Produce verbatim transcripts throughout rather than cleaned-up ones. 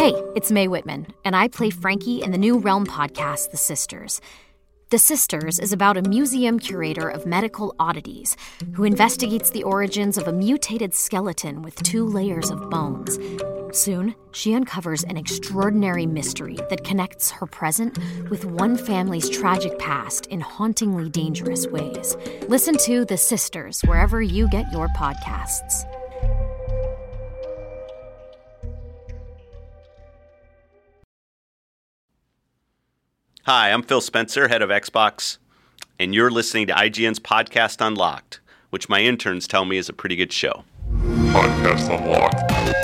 Hey, it's Mae Whitman, and I play Frankie in the new Realm podcast, The Sisters. The Sisters is about a museum curator of medical oddities who investigates the origins of a mutated skeleton with two layers of bones. Soon, she uncovers an extraordinary mystery that connects her present with one family's tragic past in hauntingly dangerous ways. Listen to The Sisters wherever you get your podcasts. Hi, I'm Phil Spencer, head of Xbox, and you're listening to I G N's Podcast Unlocked, which my interns tell me is a pretty good show. Podcast Unlocked.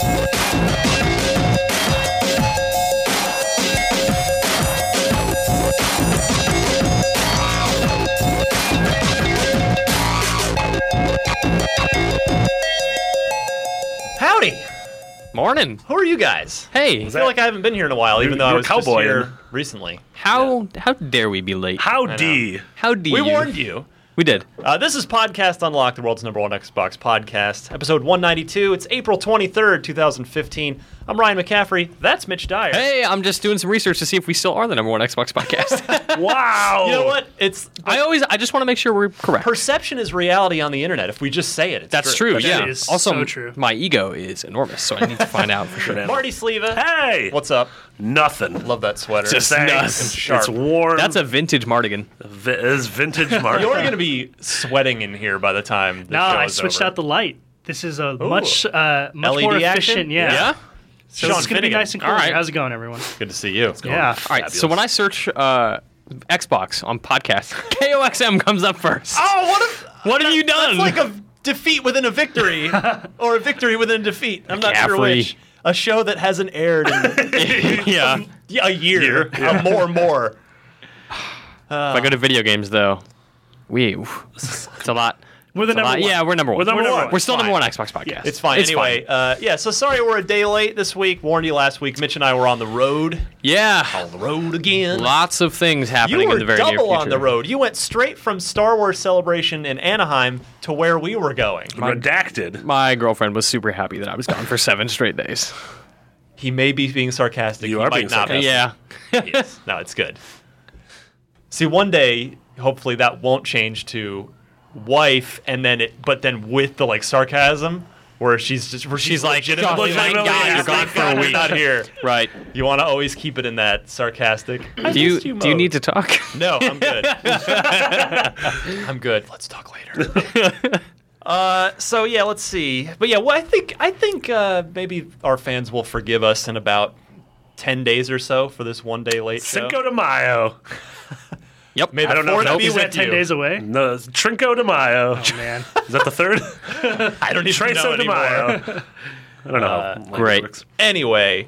Howdy! Morning. Who are you guys? Hey. I feel like I haven't been here in a while, even You're- though I you're was just cowboying. here recently. How how dare we be late? Howdy. How do We you? warned you. We did. Uh, this is Podcast Unlocked, the world's number one Xbox podcast, episode one ninety-two. It's April twenty-third, twenty fifteen. I'm Ryan McCaffrey. That's Mitch Dyer. Hey, I'm just doing some research to see if we still are the number one Xbox podcast. Wow. You know what? It's I always I just want to make sure we're correct. perception is reality on the internet. If we just say it, it's That's true. true. yeah. is also, so true. my ego is enormous, so I need to find out for sure. Marty Sleva. Hey. What's up? Nothing. Love that sweater. Just Thanks. nuts. And sharp. It's warm. That's a vintage Mardigan. Vi- it is vintage Mark. You're going to be sweating in here by the time the No, show I is switched over. out the light. This is a much uh, much L E D more action? efficient. Yeah. Yeah. So Sean it's gonna be Finnegan. nice and cool. All right. How's it going, everyone? Good to see you. Yeah. All right. So when I search uh, Xbox on podcast, K O X M comes up first. Oh, what if... What have you done? That's like a defeat within a victory, or a victory within a defeat. I'm not sure McCaffrey. which. A show that hasn't aired in yeah. a year, uh, more and more. If I go to video games, though, we oof, it's a lot. We're the It's a number lot. one. Yeah, we're number one. We're number one. We're still Fine. number one Xbox podcast. It's fine. anyway, Uh, yeah. So sorry we're a day late this week. Warned you last week. Mitch and I were on the road. Yeah. On the road again. Lots of things happening You were in the very near double future. on the road. You went straight from Star Wars Celebration in Anaheim to where we were going. redacted. My girlfriend was super happy that I was gone for seven straight days. He may be being sarcastic. You he are might being not be. Yeah. Yes. No, it's good. See, one day, hopefully, that won't change to wife, and then it, but then with the like sarcasm, where she's just, where she's, She's like, legitimately "Oh my like, God, "Yeah, you're gone thank for a God you're week." not here. Right. You want to always keep it in that sarcastic. I Do you missed do you mode. need to talk? No, I'm good. I'm good. Let's talk later. uh, so yeah, let's see. But yeah, well, I think I think uh, maybe our fans will forgive us in about ten days or so for this one day late show. Cinco de Mayo. Yep. May the I don't know fourth if that- be Is with that ten you. days away? No, it's Trinco de Mayo. Oh man. Is that the third? I don't even know Treso de anymore. Mayo. I don't know. how language great. works. Anyway,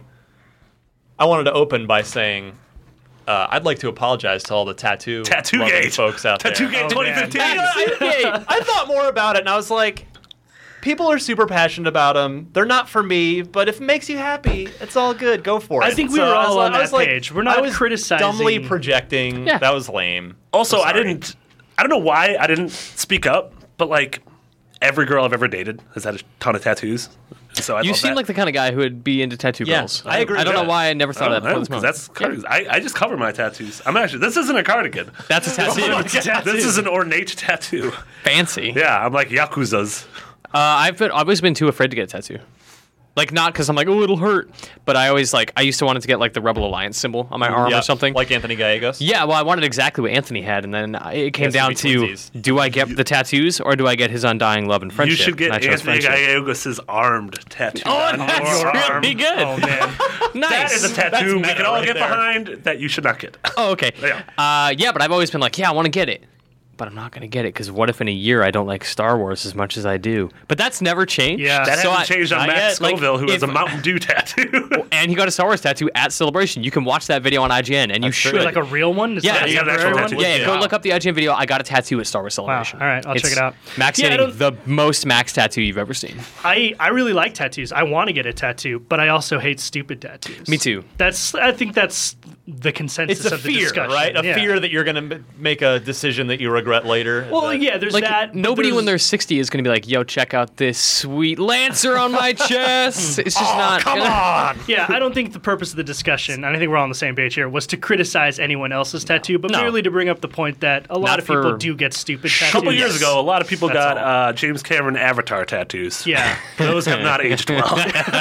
I wanted to open by saying uh, I'd like to apologize to all the tattoo Tattoo loving Gate. folks out Tattoo there. Gate twenty fifteen. You know, I, I thought more about it, and I was like, people are super passionate about them. They're not for me, but if it makes you happy, it's all good. Go for it. I think we So were I was all like- on I was that like- page. We're not I was criticizing- dumbly projecting. Yeah. That was lame. Also, I sorry. didn't. I don't know why I didn't speak up, but like every girl I've ever dated has had a ton of tattoos. So I You love seem that. like the kind of guy who would be into tattoo Yeah, girls. I agree I don't with know that. why I never I thought of don't that know, before this 'cause moment. that's I, I just cover my tattoos. I'm actually this isn't a cardigan. That's a tattoo. This is an ornate tattoo. Fancy. Yeah, I'm like Yakuza's. Uh, I've been, I've always been too afraid to get a tattoo. Like, not because I'm like, oh, it'll hurt. But I always, like, I used to want to get, like, the Rebel Alliance symbol on my arm Yeah, or something. like Anthony Gallegos. Yeah, well, I wanted exactly what Anthony had, and then it came Yes, down it'd be to, twinsies. do I get the tattoos or do I get his undying love and friendship? You should get And I chose Anthony friendship. Gallegos' armed tattoo. Oh, on that's your really arm. good. Oh man. Nice. That is a That's tattoo we meta can all right get there. behind that you should not get. Oh, okay. Yeah. Uh, yeah, but I've always been like, yeah, I want to get it. But I'm not going to get it because what if in a year I don't like Star Wars as much as I do? But that's never changed. Yeah. That So hasn't I- changed on not Matt yet. Like, Scoville, who has if- a Mountain Dew tattoo. And he got a Star Wars tattoo at Celebration. You can watch that video on I G N, and you That's true. should. Like a real one? It's Yeah, not a you got an temporary actual one? tattoo. Yeah, yeah, go Wow. look up the I G N video. I got a tattoo at Star Wars Celebration. All right, I'll check it out. Max Yeah, I getting don't- the most Max tattoo you've ever seen. I, I really like tattoos. I want to get a tattoo, but I also hate stupid tattoos. Me too. That's I think that's the consensus It's a of the fear, discussion. right? A Yeah. fear that you're going to m- make a decision that you regret regret later. Is Well, that- yeah, there's Like that. but nobody when they're there's- sixty is going to be like, "Yo, check out this sweet Lancer on my chest." It's just Oh, not. come gonna- on. Yeah, I don't think the purpose of the discussion, and I think we're all on the same page here, was to criticize anyone else's tattoo, but No. merely to bring up the point that a lot Not of people for- do get stupid A tattoos. couple years ago, a lot of people That's got all. uh, James Cameron Avatar tattoos. Yeah. Those have not aged well.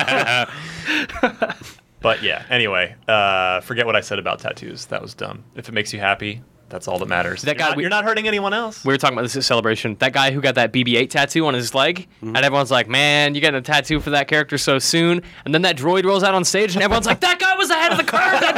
But yeah, anyway, uh, forget what I said about tattoos. That was dumb. If it makes you happy, that's all that matters. That you're, guy not, we- you're not hurting anyone else. We were talking about this at Celebration. That guy who got that B B eight tattoo on his leg, Mm-hmm. and everyone's like, "Man, you getting a tattoo for that character so soon?" And then that droid rolls out on stage, and everyone's like, "That guy was ahead of the curve. That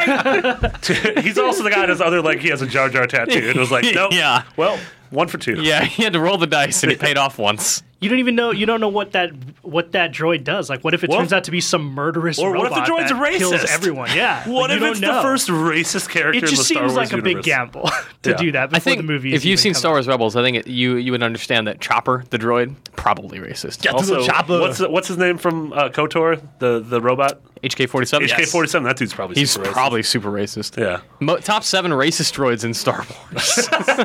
droid's great." He's also the guy on his other leg. He has a Jar Jar tattoo. And it was like, nope. Yeah. Well, one for two. Yeah, he had to roll the dice, and he paid off once. You don't even know. You don't know what that what that droid does. Like, what if it Well, turns out to be some murderous or what if robot the droid's that a kills racist? everyone? Yeah. What Like, if you it's don't the know. first racist character It in the just Star seems Wars like a big universe? gamble to Yeah. do that before I think the movies. if you've even seen come Star out. Wars Rebels, I think it, you you would understand that Chopper, the droid, probably racist. Also, Chopper. what's what's his name from uh, KOTOR, the the robot? H K forty-seven. H K forty-seven. That dude's probably He's super racist. probably super racist. Yeah. Mo- top seven racist droids in Star Wars.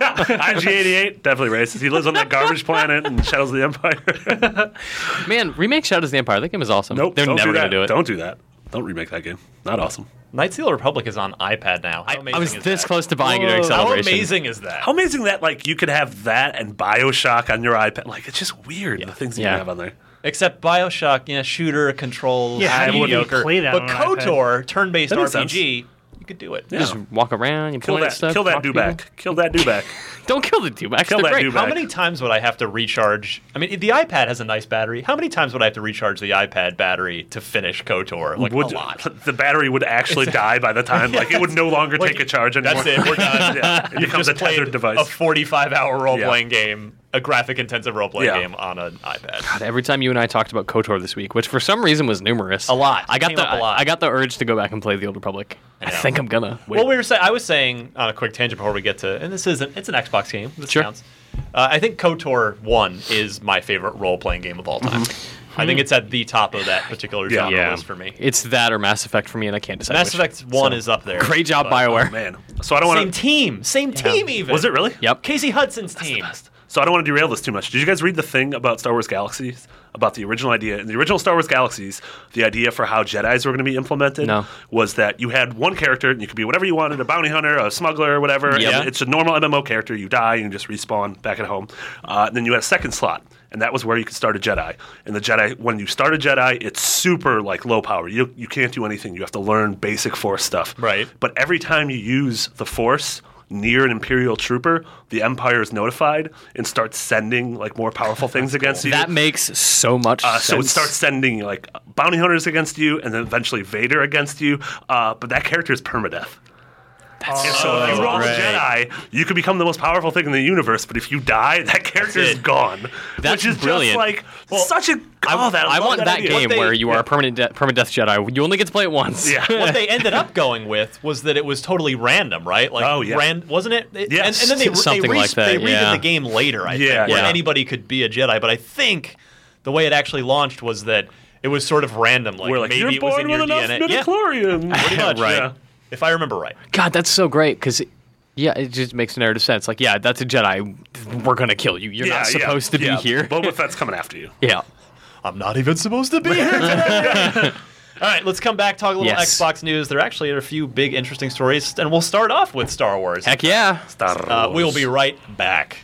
I G eighty-eight, definitely racist. He lives on that garbage planet in Shadows of the Empire. Man, remake Shadows of the Empire. That game is awesome. Nope. They're don't never do going that. to do it. Don't do that. Don't remake that game. Not awesome. Knights of the Republic is on iPad now. How I, amazing I was is this that? close to buying it during Whoa. How Celebration. amazing is that? How amazing that like you could have that and BioShock on your iPad. Like it's just weird the things you Yeah. can have on there. Except Bioshock, you know, shooter, control, Yeah, how do you mediocre. play that but on an iPad? KOTOR, turn-based That R makes P G, you could do it. Yeah. Just walk around, you Kill point at that. stuff. Kill that talk to dewback. people. Kill that dewback. Don't kill the dewbacks. Kill They're that great. dewback. How many times would I have to recharge? I mean, the iPad has a nice battery. How many times would I have to recharge the iPad battery to finish KOTOR? Like Would- a lot. The battery would actually die by the time. Like it would no longer Like, take a charge anymore. That's it. We're done. Yeah, it You've becomes a just played tethered device. a forty-five hour role-playing game, a graphic-intensive role-playing Yeah. game on an iPad. God, every time you and I talked about KOTOR this week, which for some reason was numerous. A lot. I got Came the up a lot. I got the urge to go back and play the Old Republic. I, know. think I'm gonna. Well, we were saying, I was saying on a quick tangent before we get to, and this isn't, it's an Xbox game. This Sure. counts. Uh, I think KOTOR one is my favorite role-playing game of all time. I think it's at the top of that particular Yeah. genre Yeah, list for me. it's that or Mass Effect for me, and I can't decide. Mass which. Effect one So, is up there. Great job, but- BioWare. Man, so I don't Same want to. team, same team even. Was it really? Yep. Casey Hudson's team. So I don't want to derail this too much. Did you guys read the thing about Star Wars Galaxies? About the original idea? In the original Star Wars Galaxies, the idea for how Jedis were going to be implemented No. was that you had one character, and you could be whatever you wanted, a bounty hunter, a smuggler, whatever. Yeah. And it's a normal M M O character. You die, and you just respawn back at home. Uh, and then you had a second slot, and that was where you could start a Jedi. And the Jedi, when you start a Jedi, it's super like low power. You you can't do anything. You have to learn basic Force stuff. Right. But every time you use the Force near an Imperial trooper, the Empire is notified and starts sending like more powerful things against you. That makes so much Uh, sense. so it starts sending like bounty hunters against you, and then eventually Vader against you. Uh, but that character is permadeath. And so if you roll great. a Jedi, you can become the most powerful thing in the universe. But if you die, that character is it. gone. That's which is brilliant. just like such a. Oh, that, I love want that, idea. game they- where you are yeah. a permanent de- permadeath Jedi. You only get to play it once. Yeah. What they ended up going with was that it was totally random, right? Like, Oh, yeah. ran, wasn't it? it Yes. and, and then they, Something they, like that, they redid yeah. the game later, I Yeah. think, where Yeah. anybody could be a Jedi. But I think the way it actually launched was that it was sort of random. Like, We're like, maybe you're it was born in with your enough D N A. Yeah, midichlorians. pretty much. Right. Yeah. If I remember right. God, that's so great because. Yeah, it just makes narrative sense. Like, yeah, that's a Jedi. We're gonna kill you. You're Yeah, not yeah, supposed to yeah. be here. Boba Fett's coming after you. Yeah. I'm not even supposed to be here today. All right, let's come back, talk a little Yes. Xbox news. There actually are a few big, interesting stories, and we'll start off with Star Wars. Heck yeah. Star Uh, we'll Wars. be right back.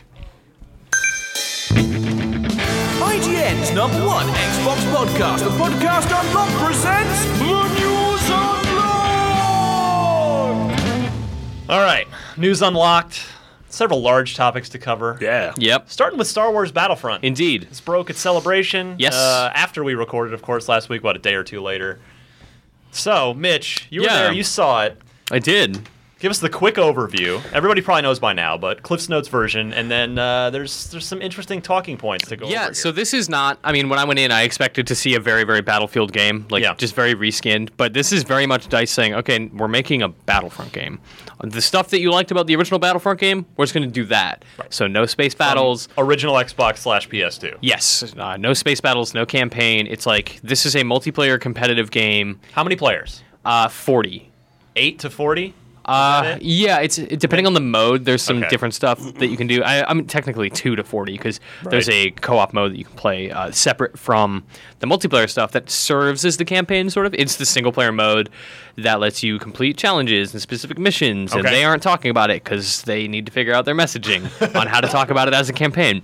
I G N's number one Xbox podcast, the Podcast Unlocked presents the News Unlocked! All right, news unlocked. Several large topics to cover. Yeah. Yep. Starting with Star Wars Battlefront. Indeed. This broke at Celebration. Yes. Uh, after we recorded, of course, last week, about a day or two later. So, Mitch, you were Yeah. there. You saw it. I did. Give us the quick overview. Everybody probably knows by now, but Cliff's Notes version, and then uh, there's there's some interesting talking points to go over Yeah, here. so this is not. I mean, when I went in, I expected to see a very, very Battlefield game, like Yeah. just very reskinned. But this is very much DICE saying, okay, we're making a Battlefront game. The stuff that you liked about the original Battlefront game, we're just going to do that. So no space battles. Original Xbox slash P S two. Yes, uh, no space battles, no campaign. It's like this is a multiplayer competitive game. How many players? Uh, forty. Eight to forty? Uh, it? yeah, it's it, depending on the mode. There's some Okay. different stuff that you can do. I, I'm technically two to forty because there's a co-op mode that you can play uh, separate from the multiplayer stuff that serves as the campaign. Sort of, it's the single player mode that lets you complete challenges and specific missions, and Okay. they aren't talking about it because they need to figure out their messaging on how to talk about it as a campaign.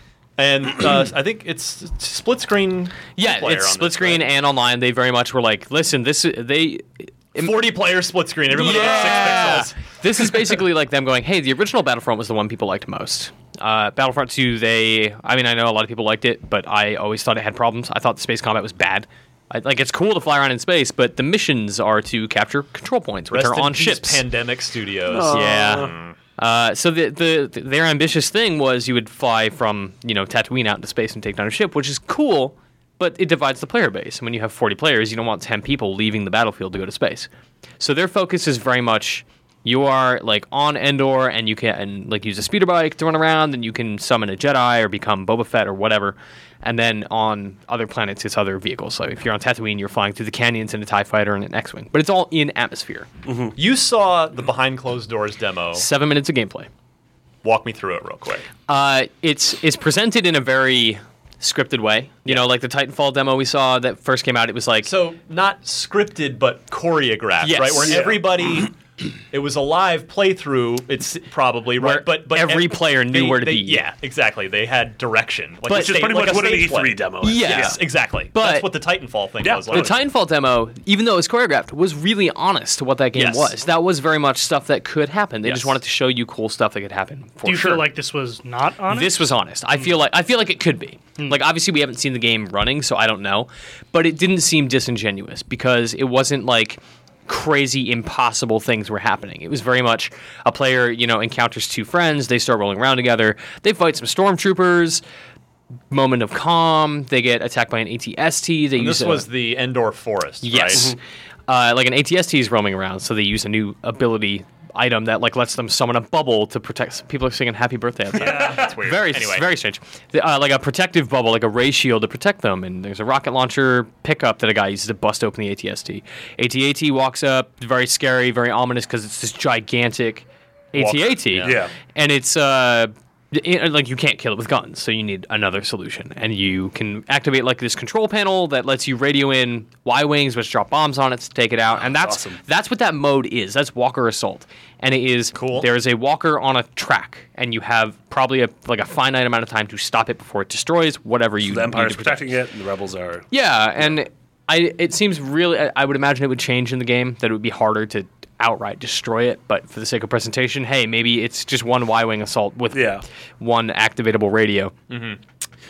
And uh, I think it's split screen. Yeah, player it's on split this, screen right? and online. They very much were like, listen, this they. forty player split screen. Everybody Yeah. gets six pixels. This is basically like them going, hey, the original Battlefront was the one people liked most. Uh, Battlefront two, they, I mean, I know a lot of people liked it, but I always thought it had problems. I thought the space combat was bad. I, like, it's cool to fly around in space, but the missions are to capture control points, which Rest are in on peace, ships. Pandemic Studios. Yeah. Uh, so the, the the their ambitious thing was you would fly from, you know, Tatooine out into space and take down a ship, which is cool, but it divides the player base. And when you have forty players, you don't want ten people leaving the battlefield to go to space. So their focus is very much you are like on Endor and you can like use a speeder bike to run around, and you can summon a Jedi or become Boba Fett or whatever. And then on other planets, it's other vehicles. So if you're on Tatooine, you're flying through the canyons in a TIE fighter and an X-wing. But it's all in atmosphere. You saw the behind closed doors demo. Seven minutes of gameplay. Walk me through it real quick. Uh, it's it's presented in a very scripted way. You know, like the Titanfall demo we saw that first came out, it was like... So not scripted, but choreographed, Yes. right? Where Yeah. everybody, it was a live playthrough. It's probably right, Where but but every ev- player knew they- where to they- be. Yeah, exactly. They had direction, like But- a Which is stage- Pretty like much a what an stage E three play. demo is. Yeah. Yes, exactly. But- That's what the Titanfall thing Yeah, was the like. The Titanfall demo, even though it was choreographed, was really honest to what that game Yes. was. That was very much stuff that could happen. They Yes. just wanted to show you cool stuff that could happen. For Do you sure. feel like this was not honest? This was honest. I feel like I feel like it could be. Hmm. Like obviously we haven't seen the game running, so I don't know, but it didn't seem disingenuous because it wasn't like crazy impossible things were happening. It was very much a player, you know, encounters two friends, they start rolling around together, they fight some stormtroopers, moment of calm, they get attacked by an A T S T, they And use this a- was the Endor Forest, Yes. right? Uh, like an A T S T is roaming around, so they use a new ability item that like lets them summon a bubble to protect. People are singing "Happy Birthday" outside. That's weird. Very, Anyway. very strange. The, uh, like a protective bubble, like a ray shield to protect them. And there's a rocket launcher pickup that a guy uses to bust open the A T S T. A T A T walks up, very scary, very ominous because it's this gigantic A T A T. yeah. Yeah. And it's uh, it, like you can't kill it with guns, so you need another solution. And you can activate like this control panel that lets you radio in Y-wings, which drop bombs on it to take it out. And that's awesome. that's what that mode is. That's Walker Assault, and it is Cool. There is a walker on a track, and you have probably a like a finite amount of time to stop it before it destroys whatever you. The Empire's need to protect. protecting it, and the rebels are. Yeah, and I it seems really. I, I would imagine it would change in the game that it would be harder to outright destroy it, but for the sake of presentation, hey, maybe it's just one Y-wing assault with Yeah. one activatable radio. Mm-hmm.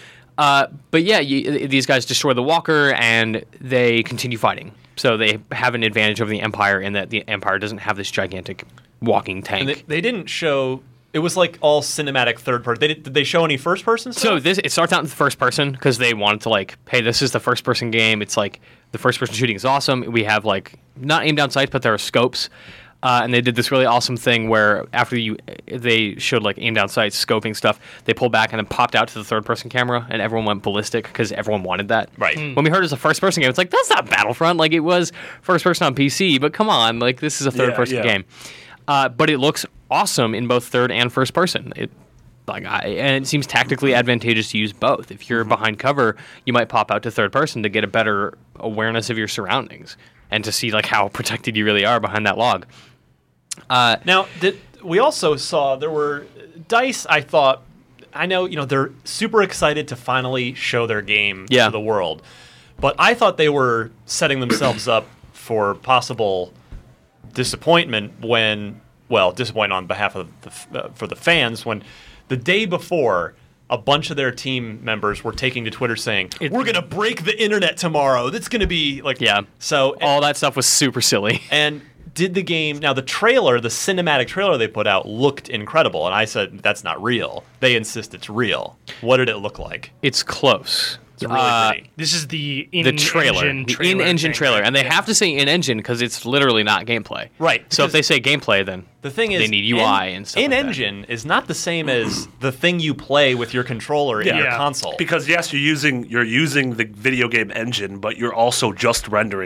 Uh, but yeah, you, these guys destroy the walker and they continue fighting. So they have an advantage over the Empire in that the Empire doesn't have this gigantic walking tank. And they, they didn't show. It was like all cinematic third person. They did, did they show any first person stuff? So this it starts out in the first person because they wanted to like, hey, this is the first person game. It's like the first person shooting is awesome. We have like not aim down sights, but there are scopes. Uh, and they did this really awesome thing where after you they showed like aim down sights, scoping stuff, they pulled back and then popped out to the third person camera, and everyone went ballistic because everyone wanted that. Right. Mm. When we heard it was a first person game, it's like that's not Battlefront. Like it was first person on P C, but come on, like this is a third person Yeah, yeah. game. Uh, but it looks awesome in both third and first person. It like I, and it seems tactically advantageous to use both. If you're behind cover, you might pop out to third person to get a better awareness of your surroundings and to see like how protected you really are behind that log. Uh, Now, did, we also saw there were DICE. I thought, I know, you know, they're super excited to finally show their game Yeah. to the world, but I thought they were setting themselves up for possible disappointment when, well, disappointment on behalf of the f- uh, for the fans when the day before. A bunch of their team members were taking to Twitter saying, "We're gonna break the internet tomorrow. That's gonna be like." Yeah. So all that stuff was super silly. and did the game now the trailer, the cinematic trailer they put out looked incredible, and I said that's not real. They insist it's real. What did it look like? It's close. It's really Uh, pretty. This is the in the trailer, engine the trailer in-engine thing, trailer, right? and they Yeah. have to say in-engine because it's literally not gameplay. Right, So if because they say gameplay, then The thing is, they need U I and stuff. In like that. engine is not the same as the thing you play with your controller in Yeah. your Yeah. console. Because yes, you're using you're using the video game engine, but you're also just rendering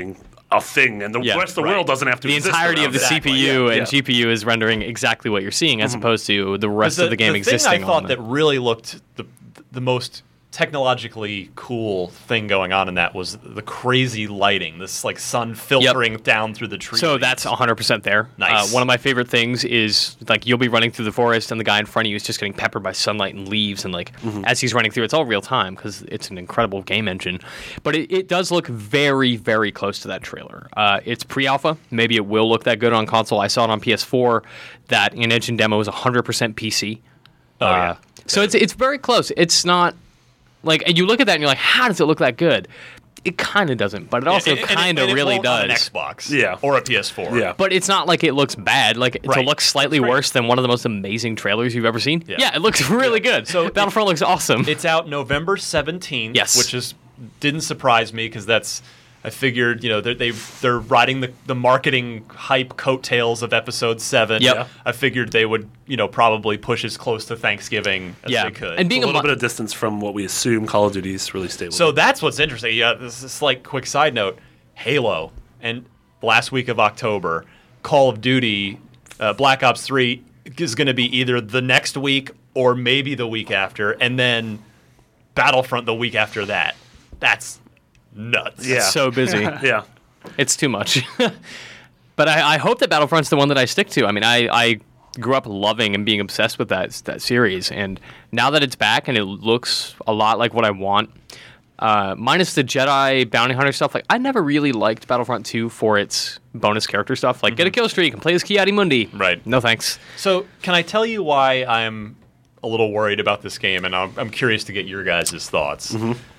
a thing, and the Yeah, rest of the right. world doesn't have to The exist entirety of the around it. C P U Yeah, and yeah. G P U is rendering exactly what you're seeing, as opposed to the rest the, of the game the existing. thing I thought on that the, really looked the the most technologically cool thing going on in that was the crazy lighting, this like sun filtering down through the trees. So that's one hundred percent there. Nice. Uh, one of my favorite things is like you'll be running through the forest and the guy in front of you is just getting peppered by sunlight and leaves, and like as he's running through, it's all real time because it's an incredible game engine. But it, it does look very, very close to that trailer. Uh, it's pre-alpha. Maybe it will look that good on console. I saw it on P S four. That in-engine demo is one hundred percent P C. Oh, Uh, yeah. So it's it's very close. It's not like, and you look at that and you're like, how does it look that good? It kind of doesn't, but it also And- and- kind and of it really won't on does. an Xbox, Yeah. or a P S four. Yeah. But it's not like it looks bad. Like to Right. look slightly That's right. worse than one of the most amazing trailers you've ever seen. Yeah. Yeah, it looks really good. So So Battlefront looks awesome. It's out November seventeenth, Yes. which is didn't surprise me because that's I figured, you know, they're, they they're riding the, the marketing hype coattails of Episode Seven. Yep. I figured they would, you know, probably push as close to Thanksgiving as Yeah. they could. And being a a, little mo- bit of distance from what we assume Call of Duty's release date will So be. that's what's interesting. Yeah, this is a slight quick side note. Halo and last week of October, Call of Duty, uh, Black Ops three is going to be either the next week or maybe the week after, and then Battlefront the week after that. That's nuts. Yeah. so busy. Yeah. It's too much. But I, I hope that Battlefront's the one that I stick to. I mean, I, I grew up loving and being obsessed with that that series, and now that it's back and it looks a lot like what I want, uh, minus the Jedi bounty hunter stuff. Like, I never really liked Battlefront two for its bonus character stuff. Like, get a kill streak and play as Ki-Adi-Mundi. Right. No thanks. So can I tell you why I'm a little worried about this game, and I'm, I'm curious to get your guys' thoughts.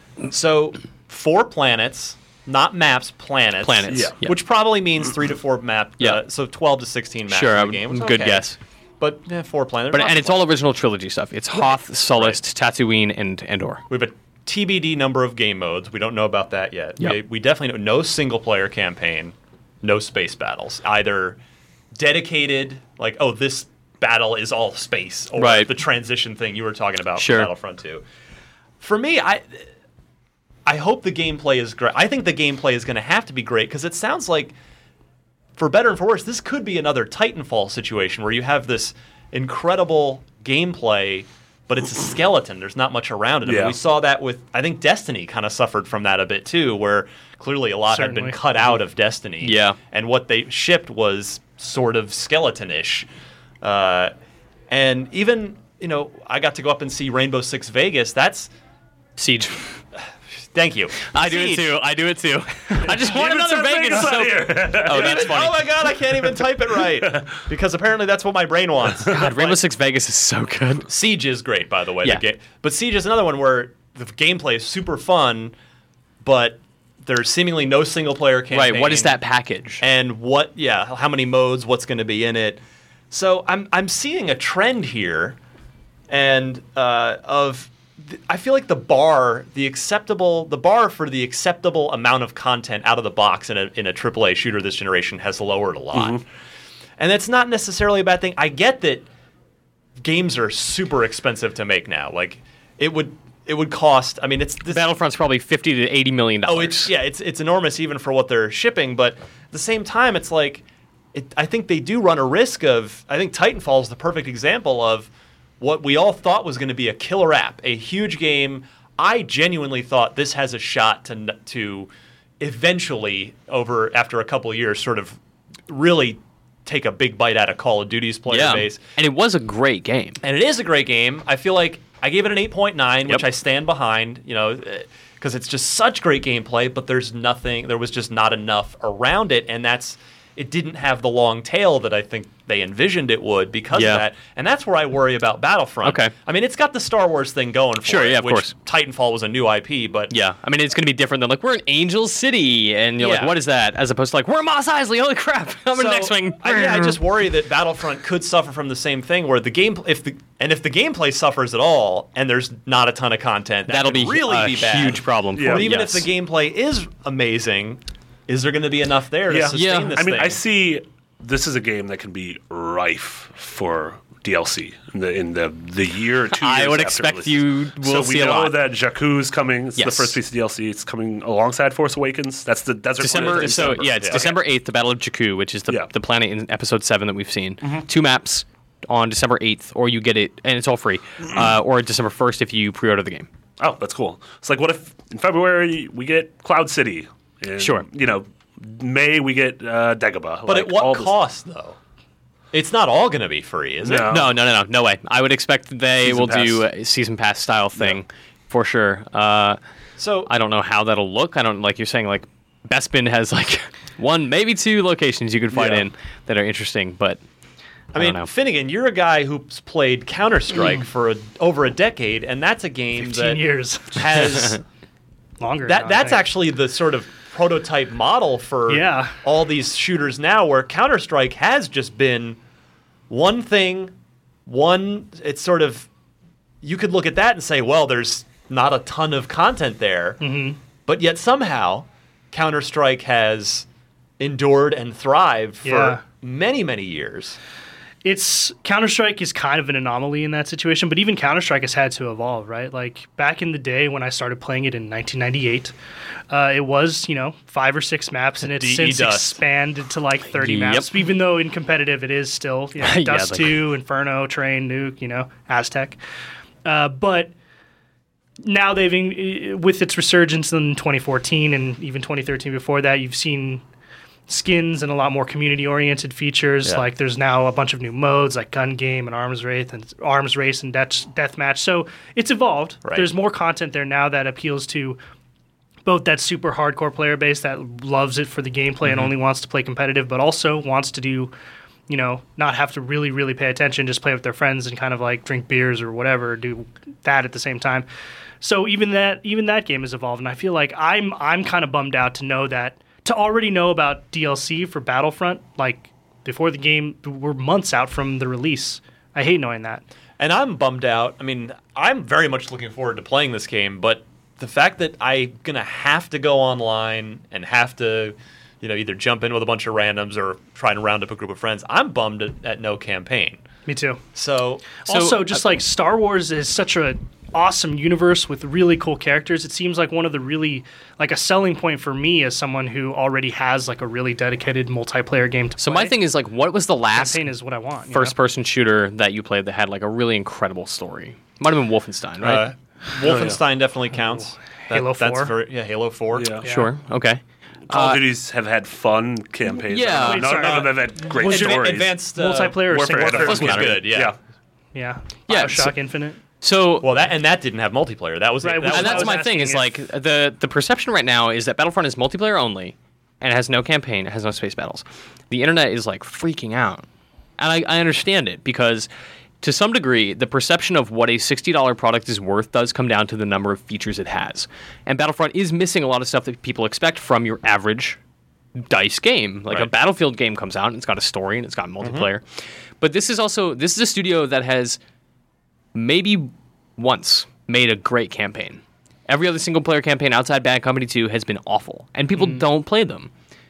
So four planets, not maps, planets. Planets. Yeah. Yeah. Which probably means three to four map. Yeah. Uh, so twelve to sixteen maps Sure, in I the would- game. which is good okay. guess. But yeah, four planets. But Lots and of it's all original trilogy stuff. It's Hoth, Sullust, Tatooine, and Endor. We have a T B D number of game modes. We don't know about that yet. Yep. We, we definitely know no single player campaign, no space battles. Either dedicated, like, oh, this battle is all space, or Right. the transition thing you were talking about Sure. for Battlefront two. For me, I I hope the gameplay is great. I think the gameplay is going to have to be great because it sounds like, for better and for worse, this could be another Titanfall situation where you have this incredible gameplay, but it's a skeleton. There's not much around it. I mean, Yeah. we saw that with, I think Destiny kind of suffered from that a bit too, where clearly a lot had Certainly. been cut out of Destiny. Yeah. And what they shipped was sort of skeleton-ish. Uh, and even, you know, I got to go up and see Rainbow Six Vegas. That's, Siege. thank you. I do it Siege. too. I do it too. I just want Even another says Vegas. Vegas so- on here. Oh, that's funny. Oh my god, I can't even type it right because apparently that's what my brain wants. God, Rainbow Six Vegas is so good. Siege is great, by the way. Yeah. The ga- but Siege is another one where the gameplay is super fun, but there's seemingly no single player campaign. Right. What is that package? And what? Yeah, how many modes? What's going to be in it? So I'm I'm seeing a trend here, and uh, of th- I feel like the bar, the acceptable, the bar for the acceptable amount of content out of the box in a in a triple A shooter this generation has lowered a lot, and that's not necessarily a bad thing. I get that games are super expensive to make now. Like it would it would cost. I mean, it's this, Battlefront's probably fifty to eighty million dollars. Oh, it's yeah, it's it's enormous even for what they're shipping. But at the same time, it's like, it, I think they do run a risk of. I think Titanfall is the perfect example of what we all thought was going to be a killer app, a huge game. I genuinely thought this has a shot to n- to eventually, over after a couple of years, sort of really take a big bite out of Call of Duty's player yeah. base. And it was a great game. And it is a great game. I feel like I gave it an eight point nine, which Yep. I stand behind, you know, because it's just such great gameplay, but there's nothing, there was just not enough around it. And that's, it didn't have the long tail that I think they envisioned it would because Yeah. of that. And that's where I worry about Battlefront. Okay. I mean, it's got the Star Wars thing going for Sure, it, yeah, of which course. Titanfall was a new I P, but Yeah. I mean, it's going to be different than like, we're in Angel City. And you're like, Yeah. what is that? As opposed to like, we're Mos Eisley. Holy crap. I'm in So, the X-Wing. I, yeah, I just worry that Battlefront could suffer from the same thing, where the game, if the and if the gameplay suffers at all, and there's not a ton of content, that That'll could be really a be bad. huge problem for Yeah. it, But even yes. if the gameplay is amazing, is there going to be enough there to Yeah. sustain Yeah. this I mean, thing? I see this is a game that can be rife for D L C in the in the, the year or two years I would after expect release. you will so we see a know lot. that Jakku's coming. It's the Yes. first piece of D L C. It's coming alongside Force Awakens. That's the Desert December, Planet. so yeah, it's December eighth, the Battle of Jakku, which is the, Yeah. the planet in episode seven that we've seen. Two maps on December eighth, or you get it, and it's all free, uh, or December first if you pre-order the game. Oh, that's cool. It's like, what if in February we get Cloud City? And, Sure. You know, May we get uh, Dagobah. But like, at what all this- cost, though? It's not all going to be free, is it? No. No, no, no, no, no way. I would expect they Season will pass. do a season pass style thing for sure. Uh, So I don't know how that'll look. I don't like you're saying like Bespin has like one, maybe two locations you could fight Yeah. in that are interesting, but I I mean, don't know. Finnegan, you're a guy who's played Counter Strike Mm. for a, over a decade, and that's a game fifteen that years has longer. that. now, I That's think. actually the sort of prototype model for Yeah. all these shooters now, where Counter Strike has just been one thing, one. It's sort of you could look at that and say, well, there's not a ton of content there, Mm-hmm. but yet somehow Counter Strike has endured and thrived for Yeah. many, many years. It's Counter Strike is kind of an anomaly in that situation, but even Counter Strike has had to evolve, right? Like back in the day when I started playing it in nineteen ninety-eight, uh, it was you know five or six maps, and it's D E since Dust. expanded to like thirty Yep. maps. Even though in competitive it is still you know, Yeah, Dust like- two, Inferno, Train, Nuke, you know, Aztec, uh, but. Now they've in- with its resurgence in twenty fourteen and even twenty thirteen before that, you've seen skins and a lot more community-oriented features. Yeah. Like there's now a bunch of new modes like gun game and arms race and arms race and death deathmatch. So it's evolved. Right. There's more content there now that appeals to both that super hardcore player base that loves it for the gameplay and only wants to play competitive, but also wants to do, you know, not have to really, really pay attention, just play with their friends and kind of like drink beers or whatever, do that at the same time. So even that, even that game has evolved, and I feel like I'm, I'm kind of bummed out to know that, to already know about D L C for Battlefront, like before the game, we're months out from the release. I hate knowing that. And I'm bummed out. I mean, I'm very much looking forward to playing this game, but the fact that I'm going to have to go online and have to, you know, either jump in with a bunch of randoms or try and round up a group of friends, I'm bummed at, at no campaign. Me too. So, Also, just like Star Wars is such a awesome universe with really cool characters. It seems like one of the really like a selling point for me as someone who already has like a really dedicated multiplayer game to So play. my thing is like, what was the last campaign is what I want. you know? first-person shooter that you played that had like a really incredible story? Might have been Wolfenstein, right? uh, Wolfenstein definitely counts. That- Halo That's four. very, yeah, Halo four. Yeah. Sure. Okay. Call Uh, of Duties have had fun campaigns. Yeah. None, Wait, none sorry, of them have had great was it stories. Advanced uh, multiplayer or Warfare single had a player? fun was campaign. good, yeah. Yeah. Yeah, Bioshock so- Infinite. So Well, that and that didn't have multiplayer. That was Right, that which was, and I that's was my thing is asking like the the perception right now is that Battlefront is multiplayer only and it has no campaign, it has no space battles. The internet is like freaking out. And I, I understand it because to some degree the perception of what a sixty dollars product is worth does come down to the number of features it has. And Battlefront is missing a lot of stuff that people expect from your average DICE game. Like a Right. Battlefield game comes out and it's got a story and it's got multiplayer. But this is also this is a studio that has maybe once made a great campaign. Every other single player campaign outside Bad Company two has been awful, and people don't play them.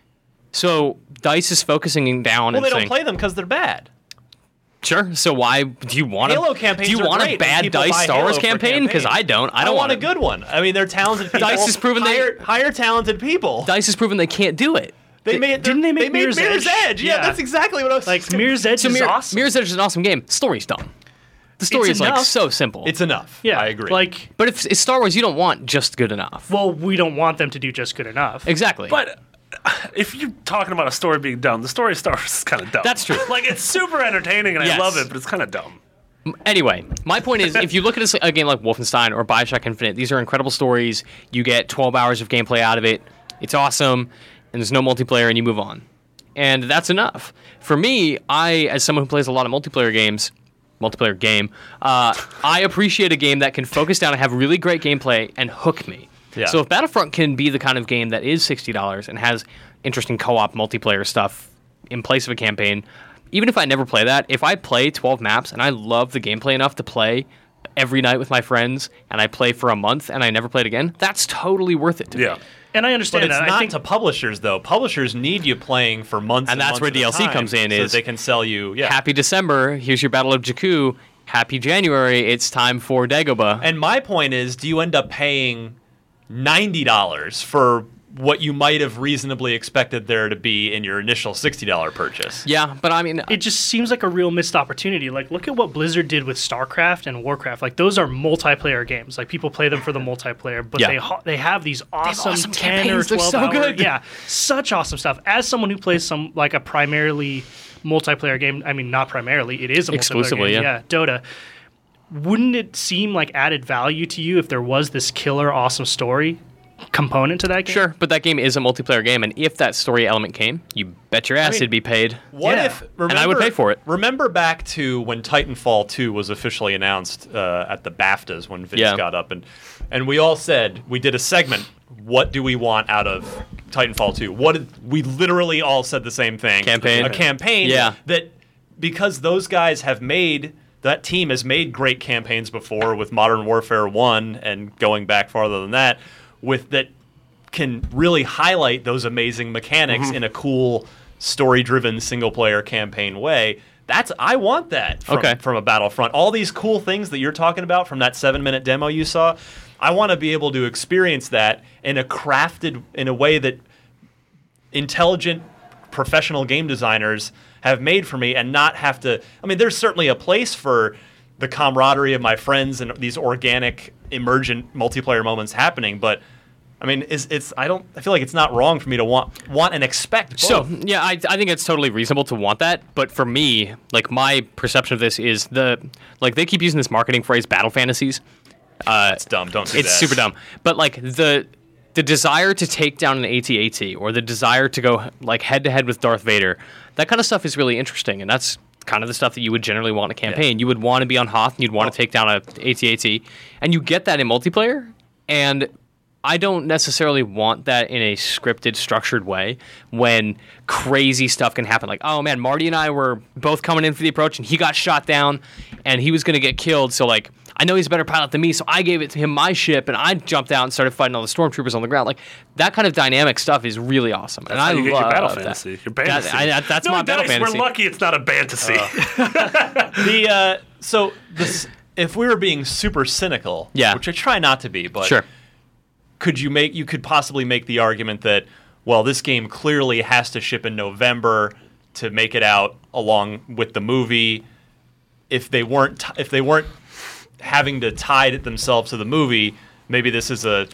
So DICE is focusing down well, and they don't saying, play them because they're bad. "Sure." So why do you want Halo a campaigns do you are want great a bad when people DICE buy Star Wars Halo for campaign? Because campaigns. I don't. I I don't want a it. good one. I mean, they're talented people. DICE has proven they- hire, hire talented people. DICE has proven they can't do it. They made didn't they make made Mirror's Mirror's Edge? Edge? Yeah, Yeah. that's exactly what I was Like Mirror's Edge So is Mir- awesome. Mirror's Edge is an awesome game. Story's dumb. The story It's is like enough. so simple. It's enough. yeah, I agree. Like, but if it's Star Wars, you don't want just good enough. well, we don't want them to do just good enough. Exactly. But uh, if you're talking about a story being dumb, the story of Star Wars is kind of dumb. That's true. Like, it's super entertaining and Yes. I love it, but it's kind of dumb. Anyway, my point is, if you look at a, s- a game like Wolfenstein or Bioshock Infinite, these are incredible stories. You get twelve hours of gameplay out of it. It's awesome, and there's no multiplayer, and you move on. And that's enough. For me, I, as someone who plays a lot of multiplayer games, multiplayer game, uh, I appreciate a game that can focus down and have really great gameplay and hook me. Yeah. So if Battlefront can be the kind of game that is sixty dollars and has interesting co-op multiplayer stuff in place of a campaign, even if I never play that, if I play twelve maps and I love the gameplay enough to play every night with my friends and I play for a month and I never play it again, that's totally worth it to Yeah. me. And I But understand it's that. not I think to publishers, though. Publishers need you playing for months and, And that's months where at a D L C time comes in, so is they can sell you. Yeah. Happy December, here's your Battle of Jakku. Happy January, it's time for Dagobah. And my point is, do you end up paying ninety dollars for what you might have reasonably expected there to be in your initial sixty dollars purchase? Yeah, but I mean, it just seems like a real missed opportunity. Like, look at what Blizzard did with StarCraft and Warcraft. Like, those are multiplayer games. Like, people play them for the multiplayer, but Yeah. they ha- they have these awesome, awesome ten or campaigns. They're twelve so hour, good. yeah, such awesome stuff. As someone who plays some like a primarily multiplayer game, I mean, not primarily, it is a multiplayer Exclusively, game. yeah. Dota. Wouldn't it seem like added value to you if there was this killer awesome story component to that game? sure, but that game is a multiplayer game, and if that story element came, you bet your ass mean, it'd be paid. What Yeah. if? Remember, And I would pay for it. Remember back to when Titanfall two was officially announced uh, at the BAFTAs when Vince Yeah. got up and and we all said we did a segment. What do we want out of Titanfall two? What did, we literally all said the same thing. Campaign. A campaign. Yeah. That because those guys have made. That team has made great campaigns before with Modern Warfare one and going back farther than that, with that can really highlight those amazing mechanics Mm-hmm. in a cool, story-driven, single-player campaign way. That's I want that from, Okay. from a Battlefront. All these cool things that you're talking about from that seven-minute demo you saw, I want to be able to experience that in a crafted, in a way that intelligent, professional game designers have made for me and not have to. I mean, there's certainly a place for the camaraderie of my friends and these organic, emergent multiplayer moments happening, but I mean, it's, it's I don't I feel like it's not wrong for me to want want and expect both. So yeah, I, I think it's totally reasonable to want that. But for me, like my perception of this is the like they keep using this marketing phrase "battle fantasies." Uh, it's dumb. Don't do it's that. super dumb. But like the the desire to take down an A T A T or the desire to go like head to head with Darth Vader, that kind of stuff is really interesting, and that's kind of the stuff that you would generally want in a campaign. You would want to be on Hoth, and you'd want to take down a A T A T, and you get that in multiplayer. And I don't necessarily want that in a scripted, structured way when crazy stuff can happen. Like, oh man, Marty and I were both coming in for the approach, and he got shot down, and he was going to get killed. So like, I know he's a better pilot than me, so I gave it to him my ship, and I jumped out and started fighting all the stormtroopers on the ground. Like that kind of dynamic stuff is really awesome, and That's I how you get love your battle that. fantasy. Your That- fantasy. I- that's no, my battle Dice, fantasy. We're lucky it's not a fantasy. The uh, so this if we were being super cynical, Yeah. which I try not to be, but Sure. could you make you could possibly make the argument that well, this game clearly has to ship in November to make it out along with the movie. If they weren't t- if they weren't having to tie it themselves to the movie, maybe this is a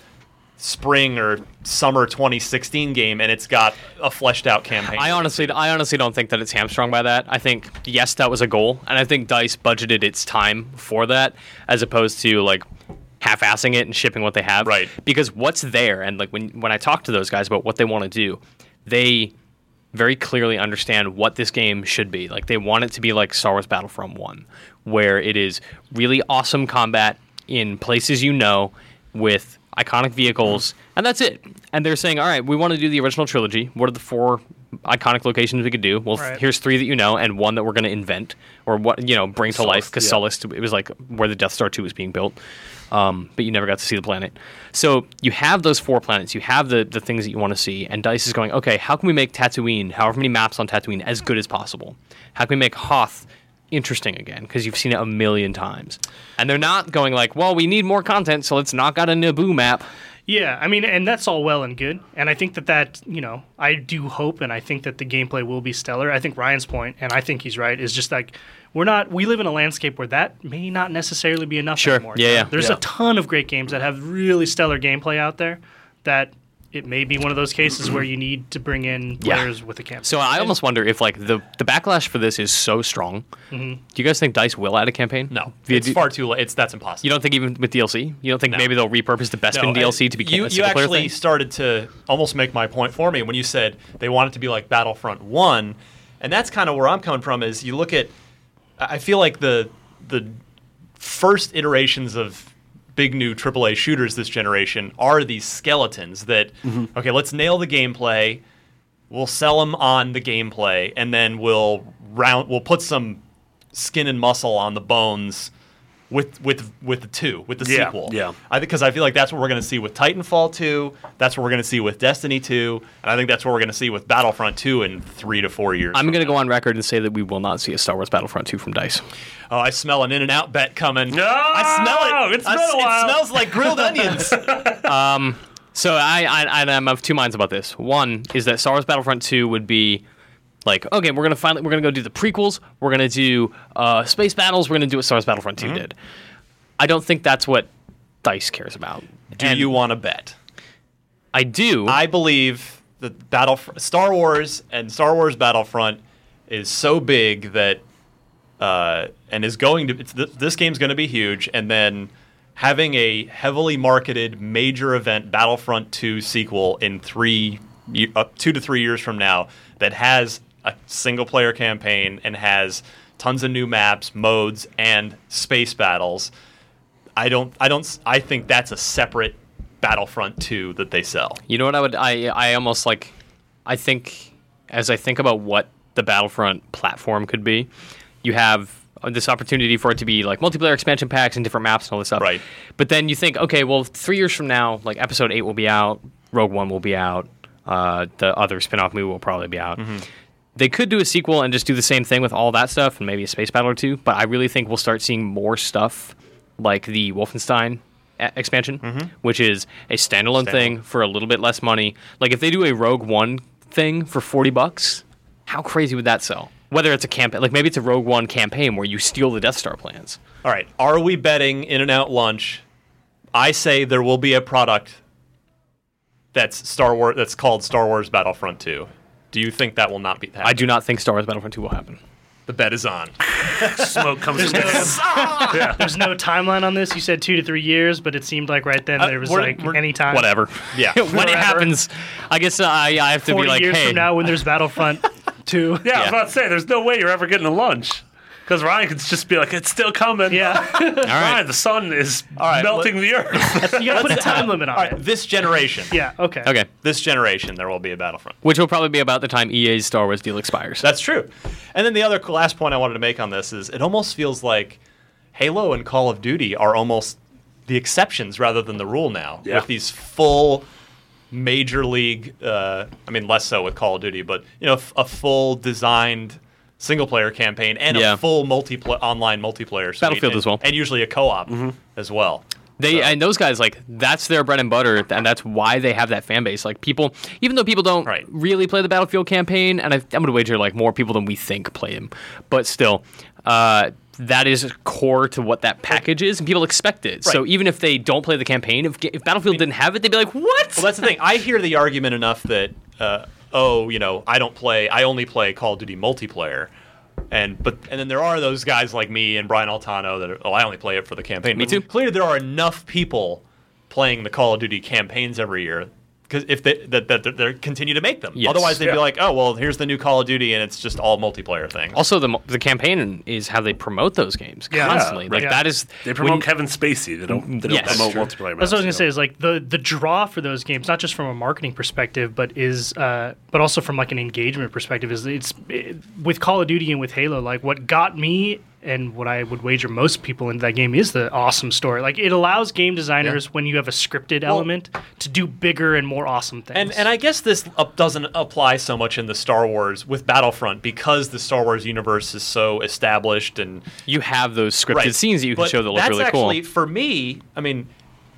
spring or summer twenty sixteen game and it's got a fleshed out campaign. I honestly, I honestly don't think that it's hamstrung by that. I think yes, that was a goal, and I think DICE budgeted its time for that, as opposed to like half-assing it and shipping what they have. Right. Because what's there, and like when when I talk to those guys about what they want to do, they very clearly understand what this game should be. Like they want it to be like Star Wars Battlefront one, where it is really awesome combat in places you know with iconic vehicles, and that's it. And they're saying, all right, we want to do the original trilogy. What are the four iconic locations we could do? Well, Right. here's three that you know, and one that we're going to invent, or what you know, bring to life, because yeah. Sullust, it was like where the Death Star two was being built, um, but you never got to see the planet. So you have those four planets, you have the, the things that you want to see, and DICE is going, okay, how can we make Tatooine, however many maps on Tatooine, as good as possible? How can we make Hoth interesting again, because you've seen it a million times? And they're not going like, well, we need more content, so let's knock out a Naboo map. Yeah, I mean, and that's all well and good. And I think that that, you know, I do hope and I think that the gameplay will be stellar. I think Ryan's point, and I think he's right, is just like, we're not, we live in a landscape where that may not necessarily be enough Sure. anymore. Yeah, You know? yeah. There's Yeah. a ton of great games that have really stellar gameplay out there that it may be one of those cases where you need to bring in Yeah. players with a campaign. So I almost wonder if like the, the backlash for this is so strong. Do you guys think DICE will add a campaign? no, Do you- it's far too late. It's that's impossible. You don't think even with D L C? You don't think No. maybe they'll repurpose the Bespin No, D L C uh, to be you, a you single player actually thing? started to almost make my point for me when you said they want it to be like Battlefront one, and that's kind of where I'm coming from. Is you look at, I feel like the the first iterations of big new triple A shooters this generation are these skeletons that okay, let's nail the gameplay, we'll sell them on the gameplay, and then we'll round we'll put some skin and muscle on the bones with with with the two, with the Yeah, sequel. yeah. I think because I feel like that's what we're going to see with Titanfall two. That's what we're going to see with Destiny two, and I think that's what we're going to see with Battlefront two in three to four years. I'm from going to now. go on record and say that we will not see a Star Wars Battlefront two from DICE. Oh, I smell an In-N-Out bet coming. No, I smell it. it's I been s- a while. It smells like grilled onions. So I, I, I'm of two minds about this. One is that Star Wars Battlefront two would be like, okay, we're gonna finally we're gonna go do the prequels. We're gonna do uh, space battles. We're gonna do what Star Wars Battlefront two Mm-hmm. did. I don't think that's what DICE cares about. Do And you want to bet? I do. I believe that Battle Star Wars and Star Wars Battlefront is so big that uh, and is going to it's th- this game's going to be huge, and then having a heavily marketed major event Battlefront two sequel in three ye- uh, two to three years from now that has a single player campaign and has tons of new maps, modes, and space battles. I don't I don't s- I think that's a separate Battlefront two that they sell. You know what I would I I almost like I think as I think about what the Battlefront platform could be, you have this opportunity for it to be like multiplayer expansion packs and different maps and all this stuff. Right. But then you think, okay, well, three years from now, like Episode eight will be out, Rogue One will be out, uh, the other spin-off movie will probably be out. Mm-hmm. They could do a sequel and just do the same thing with all that stuff and maybe a space battle or two, but I really think we'll start seeing more stuff like the Wolfenstein e- expansion, which is a standalone, Standalone. thing for a little bit less money. Like if they do a Rogue One thing for forty bucks, how crazy would that sell? Whether it's a campaign, like maybe it's a Rogue One campaign where you steal the Death Star plans. All right, are we betting In-N-Out lunch? I say there will be a product that's Star Wars that's called Star Wars Battlefront two. Do you think that will not be happening? I do not think Star Wars Battlefront two will happen. The bet is on. Smoke comes from There's no timeline on this. You said two to three years, but it seemed like right then Uh, there was we're- like we're- any time. Whatever. Yeah. when it Whatever. happens, I guess uh, I, I have to Forty be like, years hey, from now, when there's Battlefront two. Yeah, I was about to say, there's no way you're ever getting a lunch. Because Ryan could just be like, it's still coming. Yeah, all right. Ryan, the sun is right, melting the earth. you gotta put a time limit on All right, it. this generation. Yeah, okay. Okay. This generation, there will be a Battlefront. Which will probably be about the time E A's Star Wars deal expires. That's true. And then the other last point I wanted to make on this is it almost feels like Halo and Call of Duty are almost the exceptions rather than the rule now. Yeah. With these full major league, uh, I mean, less so with Call of Duty, but you know, f- a full designed single player campaign and Yeah. a full multiplayer online multiplayer suite, Battlefield and, as well. and usually a co-op as well. They So- and those guys, like, that's their bread and butter, and that's why they have that fan base. Like, people, even though people don't Right. really play the Battlefield campaign, and I, I'm going to wager like more people than we think play them, but still, uh, that is core to what that package is, and people expect it. So Right. even if they don't play the campaign, if, if Battlefield didn't have it, they'd be like, "What?" Well, that's the thing. I hear the argument enough that, uh, oh, you know, I don't play. I only play Call of Duty multiplayer, and but and then there are those guys like me and Brian Altano that are, oh, I only play it for the campaign. Me But too. Clearly, there are enough people playing the Call of Duty campaigns every year. Because if they that, that they continue to make them, Yes. otherwise they'd be Yeah. like, oh well, here's the new Call of Duty, and it's just all multiplayer thing. Also, the mo- the campaign is how they promote those games Yeah. constantly. Yeah, like yeah. that is They promote when- Kevin Spacey. They don't, they don't Yes. promote True. multiplayer That's what I was gonna maps, say. you Is like the the draw for those games, not just from a marketing perspective, but is uh, but also from like an engagement perspective. Is it's it, with Call of Duty and with Halo. Like what got me and what I would wager most people into that game is the awesome story. Like it allows game designers when you have a scripted element to do bigger and more awesome things. And and I guess this up doesn't apply so much in the Star Wars with Battlefront because the Star Wars universe is so established and you have those scripted right. scenes that you can But show that look that's really actually, cool. for me, I mean,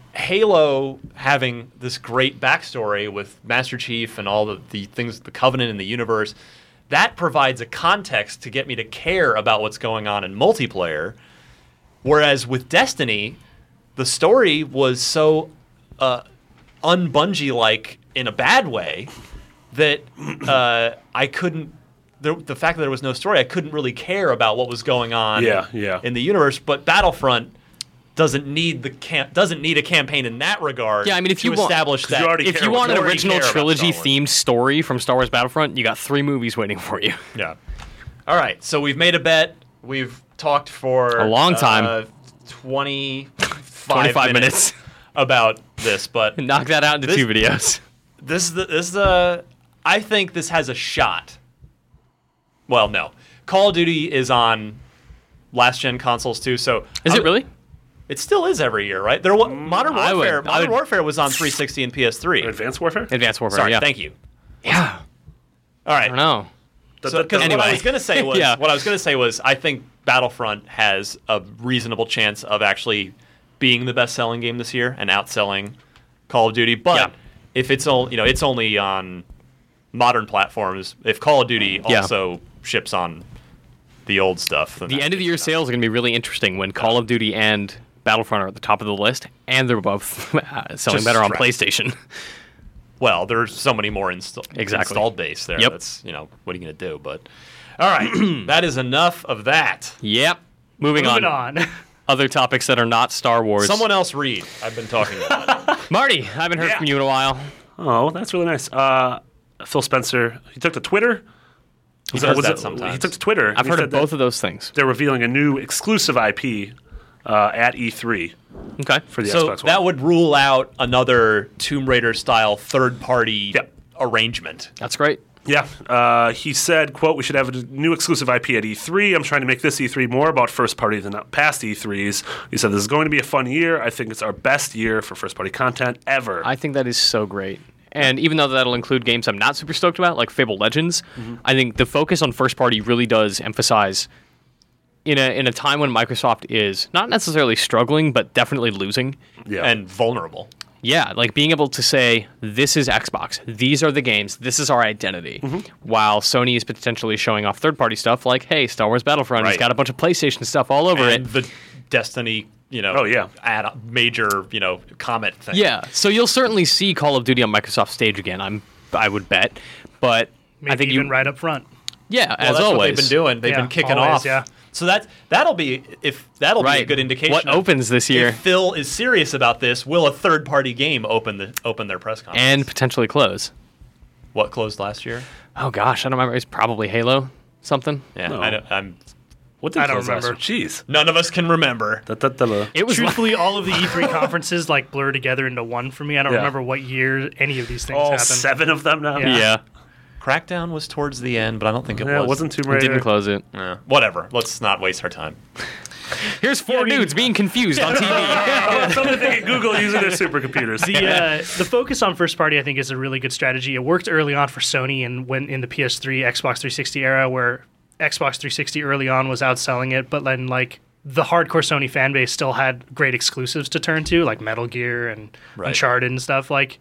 Halo having this great backstory with Master Chief and all the, the things, the Covenant and the universe, that provides a context to get me to care about what's going on in multiplayer. Whereas with Destiny, the story was so uh, un-Bungie-like in a bad way that uh, I couldn't. The, the fact that there was no story, I couldn't really care about what was going on Yeah, yeah. in the universe. But Battlefront doesn't need the cam- doesn't need a campaign in that regard. Yeah, I mean, if to you want- establish 'cause you that, already If care you what- want you an already original care about trilogy Star Wars. themed story from Star Wars Battlefront, you got three movies waiting for you. Yeah. All right. So we've made a bet. We've talked for A long time. uh, twenty-five, twenty-five minutes, minutes. about this, but Knock that out into This- two videos. this is the, this is the I think this has a shot. Well, no. Call of Duty is on last gen consoles too, so Is I'm- it really? It still is every year, right? There, wa- Modern I would- Warfare. I Modern would- Warfare was on three sixty and P S three. Advanced Warfare? Advanced Warfare. Sorry, yeah. thank you. Yeah. All right. I don't know. So, because what I Anyway. was gonna say was, Yeah. what I was gonna say was, I think Battlefront has a reasonable chance of actually being the best-selling game this year and outselling Call of Duty. But Yeah. if it's only, you know, it's only on modern platforms. If Call of Duty Yeah. also ships on the old stuff, then The that end of the makes year it sales are going to be really interesting when Call of Duty and Battlefront are at the top of the list, and they're both uh, selling Just better on stress. PlayStation. Well, there's so many more insta- Exactly. installed base there. Yep. That's, you know, what are you going to do? But all right, that is enough of that. Yep. Moving, Moving on. on. Other topics that are not Star Wars. Someone else read. I've been talking about it. Marty, I haven't heard Yeah. from you in a while. Oh, that's really nice. Uh, Phil Spencer, he took to Twitter. He Was it- does was that it- sometimes. He took to Twitter. I've He heard said of that both of those things. They're revealing a new exclusive I P uh, at E three Okay. for the So Xbox One. that would rule out another Tomb Raider style third party Yep. arrangement. That's great. Yeah, uh, he said, quote, we should have a new exclusive I P at E three. I'm trying to make this E three more about first party than past E threes. He said, this is going to be a fun year. I think it's our best year for first party content ever. I think that is so great. And even though that'll include games I'm not super stoked about, like Fable Legends, I think the focus on first party really does emphasize in a in a time when Microsoft is not necessarily struggling, but definitely losing. yeah. And vulnerable. Yeah, like being able to say, this is Xbox, these are the games, this is our identity. While Sony is potentially showing off third party stuff like, hey, Star Wars Battlefront has Right. got a bunch of PlayStation stuff all over And it. the Destiny, you know, Oh, yeah. add major, you know, comment thing. Yeah, so you'll certainly see Call of Duty on Microsoft stage again, I'm I would bet. But Maybe I think even you right up front. Yeah, Well, as that's always. what they've been doing. They've Yeah, been kicking always, off. yeah. So that that'll be if that'll be a Right. good indication. What of opens this year. If Phil is serious about this, will a third party game open the open their press conference? And potentially close. what closed last year? Oh gosh, I don't remember. It's probably Halo something. Yeah, No. I don't, I'm. What did I don't close last remember. year? Jeez. None of us can remember. Da, da, da, da. It was Truthfully, all of the E three conferences like blur together into one for me. I don't Yeah. remember what year any of these things All happened. seven of them now? Yeah. yeah. Crackdown was towards the end, but I don't think it Yeah, was. it wasn't Tomb We Raider. didn't close it. Eh, whatever. Let's not waste our time. Here's four I mean- dudes being confused on T V. Something at Google using their supercomputers. The uh, the focus on first party, I think, is a really good strategy. It worked early on for Sony, and when in the P S three, Xbox three sixty era, where Xbox three sixty early on was outselling it, but then like the hardcore Sony fan base still had great exclusives to turn to, like Metal Gear and Right. Uncharted and stuff. Like,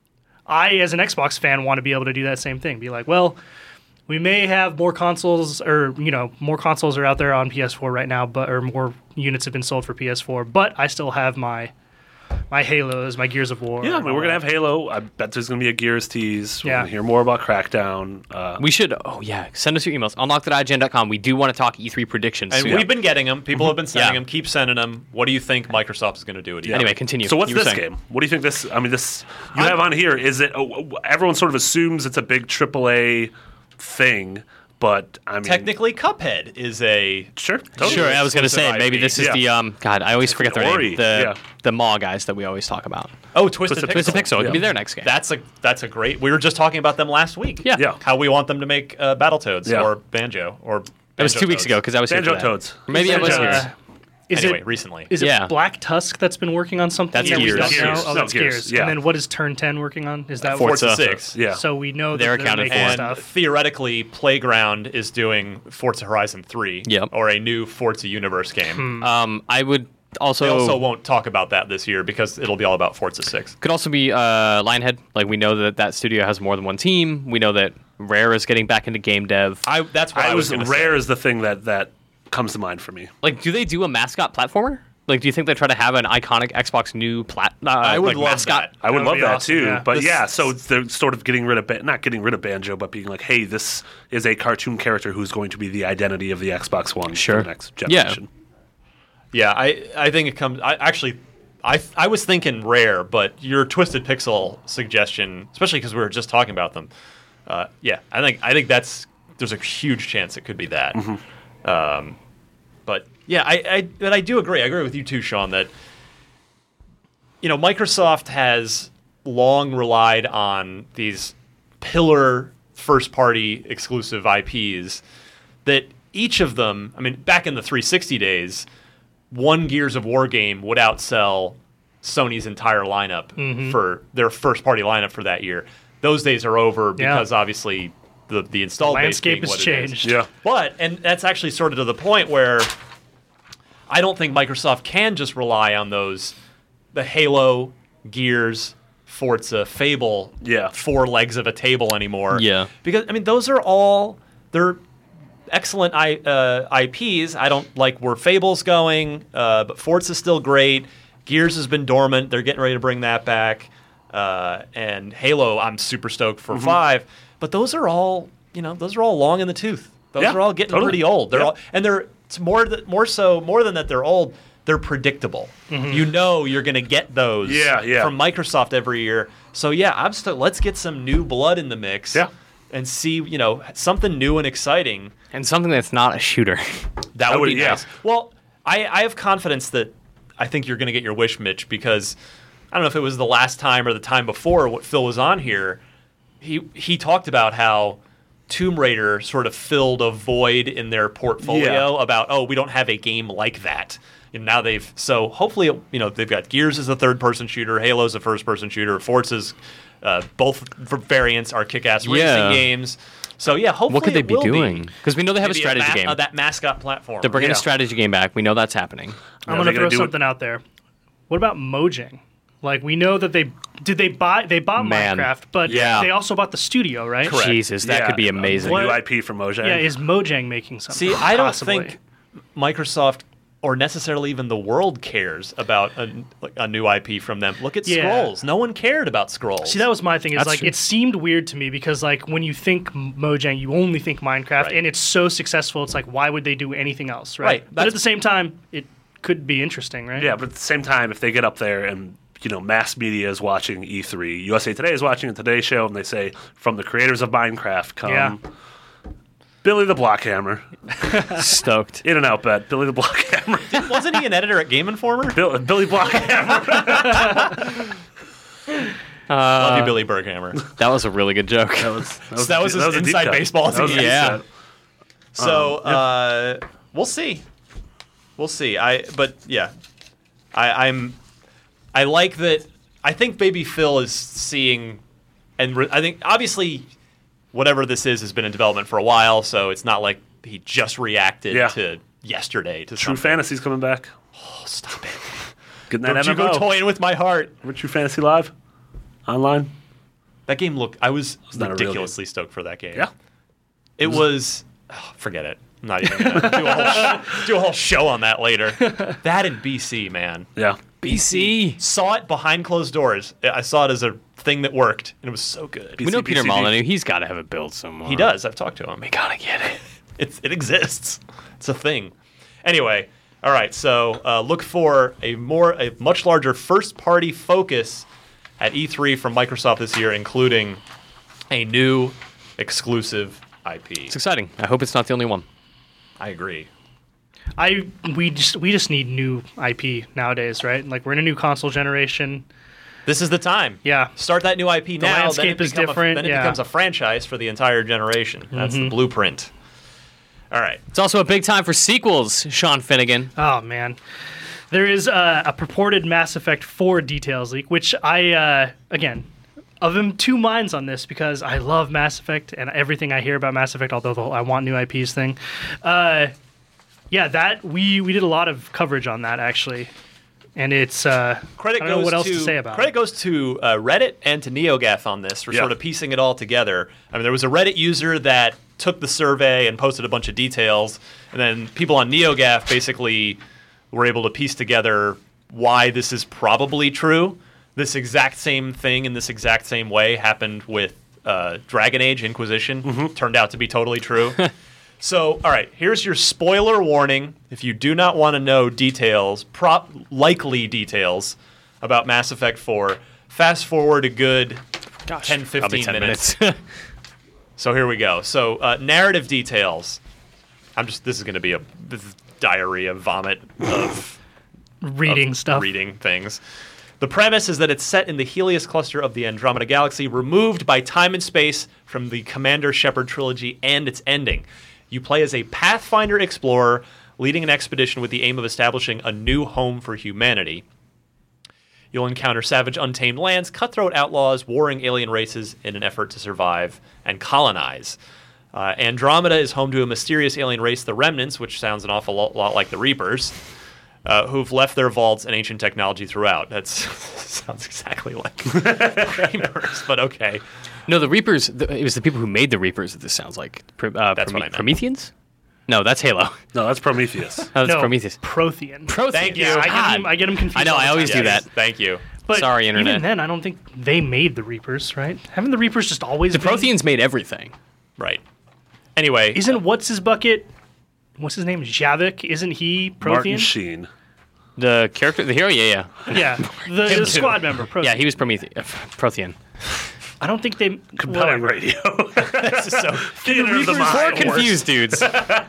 I, as an Xbox fan, want to be able to do that same thing. Be like, well, we may have more consoles, or you know, more consoles are out there on P S four right now, but or more units have been sold for P S four, but I still have my my Halos, my Gears of War. Yeah, I and mean, all we're going to that. have Halo. I bet there's going to be a Gears tease. We're Yeah. going to hear more about Crackdown. Uh, We should. Oh yeah, send us your emails. unlocked at I G N dot com. We do want to talk E three predictions. And soon. we've been getting them. People have been sending Yeah. them. Keep sending them. What do you think Microsoft is going to do at E three? Anyway, continue. So what's You were this saying. game? What do you think this? I mean, this you have on here. Is it? Oh, everyone sort of assumes it's a big triple A thing, but I mean, Technically, Cuphead is a sure, totally. Sure, I was going to exclusive say maybe I P. this is Yeah. the um. God, I always forget their Ori, name. The yeah. the Maw guys that we always talk about. oh Twisted, Twisted Pixel. Twisted Pixel. It could be Yeah. their next game. That's a that's a great. We were just talking about them last week. Yeah. Yeah. How we want them to make uh, Battletoads Yeah. or Banjo or. It was two weeks ago because I was here Banjo for that. Toads. Or maybe I was Banjo- here. Is Anyway, it recently. Is Yeah. it Black Tusk that's been working on something? That's that we Gears. don't know? Gears. Oh, No, that's Gears, Gears. yeah. And then what is Turn ten working on? Is that Forza what? six. Yeah. So we know that They're they're, accounted making for. And stuff. theoretically, Playground is doing Forza Horizon three, Yep. or a new Forza Universe game. Um, I would also, They also won't talk about that this year because it'll be all about Forza six. could also be uh, Lionhead. Like we know that that studio has more than one team. We know that Rare is getting back into game dev. I that's what I, I was gonna rare say. is the thing that that comes to mind for me. Like, do they do a mascot platformer? Like, do you think they try to have an iconic Xbox new plat? Uh, I would like, love mascot? that. I would That would love be that awesome, too. yeah. But This- yeah, so they're sort of getting rid of ba- not getting rid of Banjo, but being like, hey, this is a cartoon character who's going to be the identity of the Xbox One Sure. for the next Yeah. generation. Yeah, I I think it comes. I actually, I I was thinking Rare, but your Twisted Pixel suggestion, especially because we were just talking about them. Uh, yeah, I think I think that's there's a huge chance it could be that. Um, but yeah, I, I but I do agree. I agree with you too, Sean. That you know Microsoft has long relied on these pillar first-party exclusive I Ps that each of them. I mean, back in the three sixty days. one Gears of War game would outsell Sony's entire lineup Mm-hmm. for their first-party lineup for that year. Those days are over Yeah. because obviously the the install base Landscape being has what it is. changed. Yeah. But, and that's actually sort of to the point where I don't think Microsoft can just rely on those, the Halo, Gears, Forza, Fable, Yeah. four legs of a table anymore. Yeah. Because, I mean, those are all, they're excellent I, uh, I Ps. I don't like where Fable's going, uh, but Forza's still great. Gears has been dormant. They're getting ready to bring that back. Uh, and Halo, I'm super stoked for five. But those are all, you know, those are all long in the tooth. Those Yeah, are all getting totally. pretty old. They're Yeah. all, and they're it's more th- more so more than that they're old. They're predictable. You know you're going to get those Yeah, yeah. from Microsoft every year. So yeah, I'm still. Let's get some new blood in the mix. Yeah. And see, you know, something new and exciting. And something that's not a shooter. That I would would- be yeah. nice. Well, I, I have confidence that I think you're going to get your wish, Mitch, because I don't know if it was the last time or the time before what Phil was on here. He he talked about how Tomb Raider sort of filled a void in their portfolio Yeah. about, oh, we don't have a game like that. And now they've so hopefully you know they've got Gears as a third person shooter, Halo's a first person shooter, Forza's uh, both variants are kick-ass Yeah. racing games. So yeah, hopefully What could they it be will doing? Because we know they have Maybe a strategy ma- game. uh, that mascot platform. They're bringing Yeah. a strategy game back. We know that's happening. I'm Are going they to gonna throw do it- something out there. What about Mojang? Like, we know that they did they buy they bought Man. Minecraft, but Yeah. they also bought the studio, right? Correct. Jesus, that Yeah, could be uh, amazing. What- New I P from Mojang. Yeah, is Mojang making something? See, I don't Possibly. think Microsoft or necessarily even the world cares about a, like a new I P from them. Look at Yeah. Scrolls. No one cared about Scrolls. See, that was my thing. Is That's like true. it seemed weird to me because like when you think Mojang, you only think Minecraft, Right. and it's so successful. It's like why would they do anything else, right? Right. But That's- at the same time, it could be interesting, right? Yeah, but at the same time, if they get up there and you know mass media is watching E three, U S A Today is watching a Today Show, and they say from the creators of Minecraft come Yeah. Billy the Blockhammer, Stoked. In and Out Bet, Billy the Blockhammer, Wasn't he an editor at Game Informer? Bill, Billy Blockhammer. Love you, Billy Berghammer. That was a really good joke. That was, So that was his a deep inside cut. baseball That was a team. deep Yeah. cut. So Um, yeah. uh, we'll see. We'll see. I but yeah, I, I'm. I like that. I think Baby Phil is seeing, and re- I think obviously, whatever this is has been in development for a while. So it's not like he just reacted Yeah. to yesterday to True something. Fantasy's coming back. Oh, stop it! Getting that Don't you M M O. go toying with my heart. Remember True Fantasy Live online. That game looked. I was not a real game. ridiculously stoked for that game. Yeah. It was. Oh, forget it. I'm not even gonna do a whole sh- do a whole show on that later. That in B C, man. Yeah. B C. Saw it behind closed doors. I saw it as a thing that worked, and it was so good. We know B C Peter G. Molyneux. He's got to have it built somewhere. He does. I've talked to him. We gotta get it. It's it exists. It's a thing. Anyway, all right. So uh, look for a more a much larger first party focus at E three from Microsoft this year, including a new exclusive I P. It's exciting. I hope it's not the only one. I agree. I we just we just need new I P nowadays, right? Like we're in a new console generation. This is the time. Yeah. Start that new I P now. then it landscape is become a- different, then it yeah. becomes a franchise for the entire generation. That's the blueprint. All right. It's also a big time for sequels, Sean Finnegan. Oh man, there is uh, a purported Mass Effect four details leak, which I uh, again. Of them, two minds on this because I love Mass Effect and everything I hear about Mass Effect. Although the whole I want new I Ps thing, uh, yeah, that we we did a lot of coverage on that actually, and it's uh, Credit I don't goes know what else to, to say about credit it. goes to uh, Reddit and to NeoGAF on this for Yeah. sort of piecing it all together. I mean, there was a Reddit user that took the survey and posted a bunch of details, and then people on NeoGAF basically were able to piece together why this is probably true. This exact same thing in this exact same way happened with uh, Dragon Age Inquisition. Turned out to be totally true. So, all right, here's your spoiler warning. If you do not want to know details, prop likely details about Mass Effect four, fast forward a good ten, fifteen Probably ten minutes. minutes. So here we go. So uh, narrative details. I'm just. This is going to be a this is diarrhea, vomit of reading of stuff. reading things. The premise is that it's set in the Helios cluster of the Andromeda Galaxy, removed by time and space from the Commander Shepard trilogy and its ending. You play as a Pathfinder explorer leading an expedition with the aim of establishing a new home for humanity. You'll encounter savage, untamed lands, cutthroat outlaws, warring alien races in an effort to survive and colonize. Uh, Andromeda is home to a mysterious alien race, the Remnants, which sounds an awful lot, lot like the Reapers, uh, who've left their vaults and ancient technology throughout. That sounds exactly like Reapers, but okay. No, the Reapers, the, it was the people who made the Reapers that this sounds like. Pr- uh, That's Prome- what I meant. Prometheans? No, that's Halo. No, that's Prometheus. Oh, that's no, Prometheus. Prothean. Prothean. Thank you. Yeah, I get, God. them, I get them confused. I know, all the I always time. do that. Thank you. But Sorry, Internet. Even then, I don't think they made the Reapers, right? Haven't the Reapers just always The been? Protheans made everything. Right. Anyway. Isn't what's his bucket? What's his name? Javik? Isn't he Martin Prothean? Sheen. The character, the hero, yeah, yeah. Yeah, the, the squad member. Prothean. Yeah, he was Prometheus. Uh, Prothean. I don't think they. Compelling whatever. radio. This is so Theater of the Four mind. confused dudes.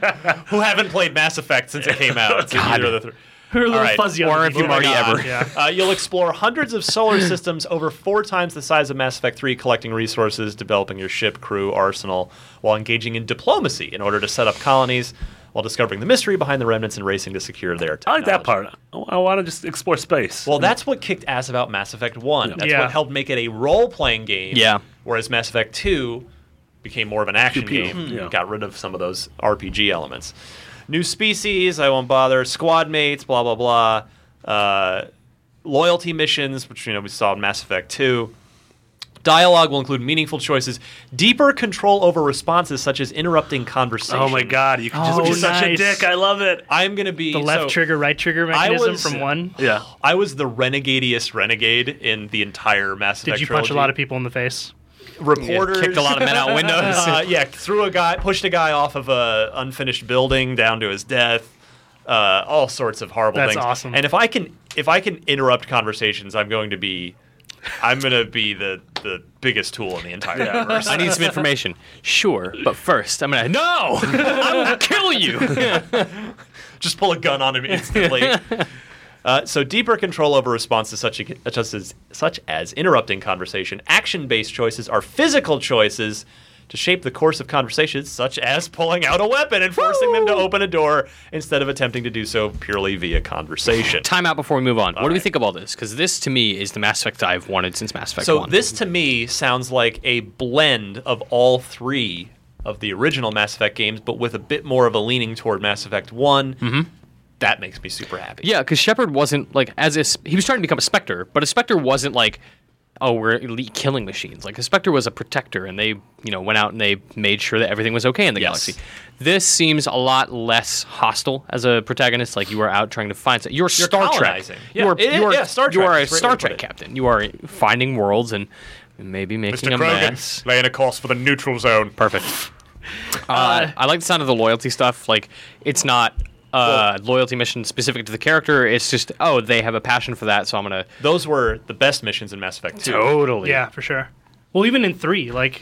who haven't played Mass Effect since it came out. So neither of the three. We're a little All right. fuzzy on Or the if you've people. already God. ever. Yeah. Uh, you'll explore hundreds of solar systems over four times the size of Mass Effect three, collecting resources, developing your ship, crew, arsenal, while engaging in diplomacy in order to set up colonies, while discovering the mystery behind the Remnants and racing to secure their I technology. like that part. I, I want to just explore space. Well, that's what kicked ass about Mass Effect one. That's Yeah. what helped make it a role-playing game. Yeah. Whereas Mass Effect two became more of an action Pew, pew. game. Yeah. Got rid of some of those R P G elements. New species, I won't bother. Squad mates, blah, blah, blah. Uh, loyalty missions, which you know we saw in Mass Effect two. Dialogue will include meaningful choices, deeper control over responses, such as interrupting conversation. oh my god, you can just Oh, be such a nice. dick. I love it. I'm going to be... The left so- trigger, right trigger I mechanism was- from one. Yeah. I was the renegadiest renegade in the entire Mass Effect Did you punch trilogy. a lot of people in the face? Reporters Kicked a lot of men out windows. uh, yeah, threw a guy, pushed a guy off of a unfinished building down to his death. Uh, all sorts of horrible That's things. awesome. And if I can, if I can interrupt conversations, I'm going to be, I'm going to be the the biggest tool in the entire universe. I need some information. Sure, but first, I'm gonna. No! I'm gonna kill you! Just pull a gun on him instantly. Uh, so deeper control over responses such, a, such as such as interrupting conversation. Action-based choices are physical choices to shape the course of conversations, such as pulling out a weapon and forcing them to open a door instead of attempting to do so purely via conversation. Time out before we move on. what do we right. think of all this? Because this, to me, is the Mass Effect I've wanted since Mass Effect So one. this to me sounds like a blend of all three of the original Mass Effect games, but with a bit more of a leaning toward Mass Effect one. Mm-hmm. That makes me super happy. Yeah, because Shepard wasn't, like, as a... He was trying to become a Spectre, but a Spectre wasn't, like, oh, we're elite killing machines. Like, a Spectre was a protector, and they, you know, went out and they made sure that everything was okay in the Yes. galaxy. This seems a lot less hostile as a protagonist. Like, you are out trying to find... You're, You're Star Trek. colonizing. You Yeah, are, it is- you are, yeah, Star You Trek. are a That's a great Star way to put Trek it. captain. You are finding worlds and maybe making a mess. laying a course for the neutral zone. Perfect. Uh, I like the sound of the loyalty stuff. Like, it's not uh, loyalty mission specific to the character. It's just, oh, they have a passion for that, so I'm gonna Those were the best missions in Mass Effect two. totally. Yeah, for sure. Well, even in three, like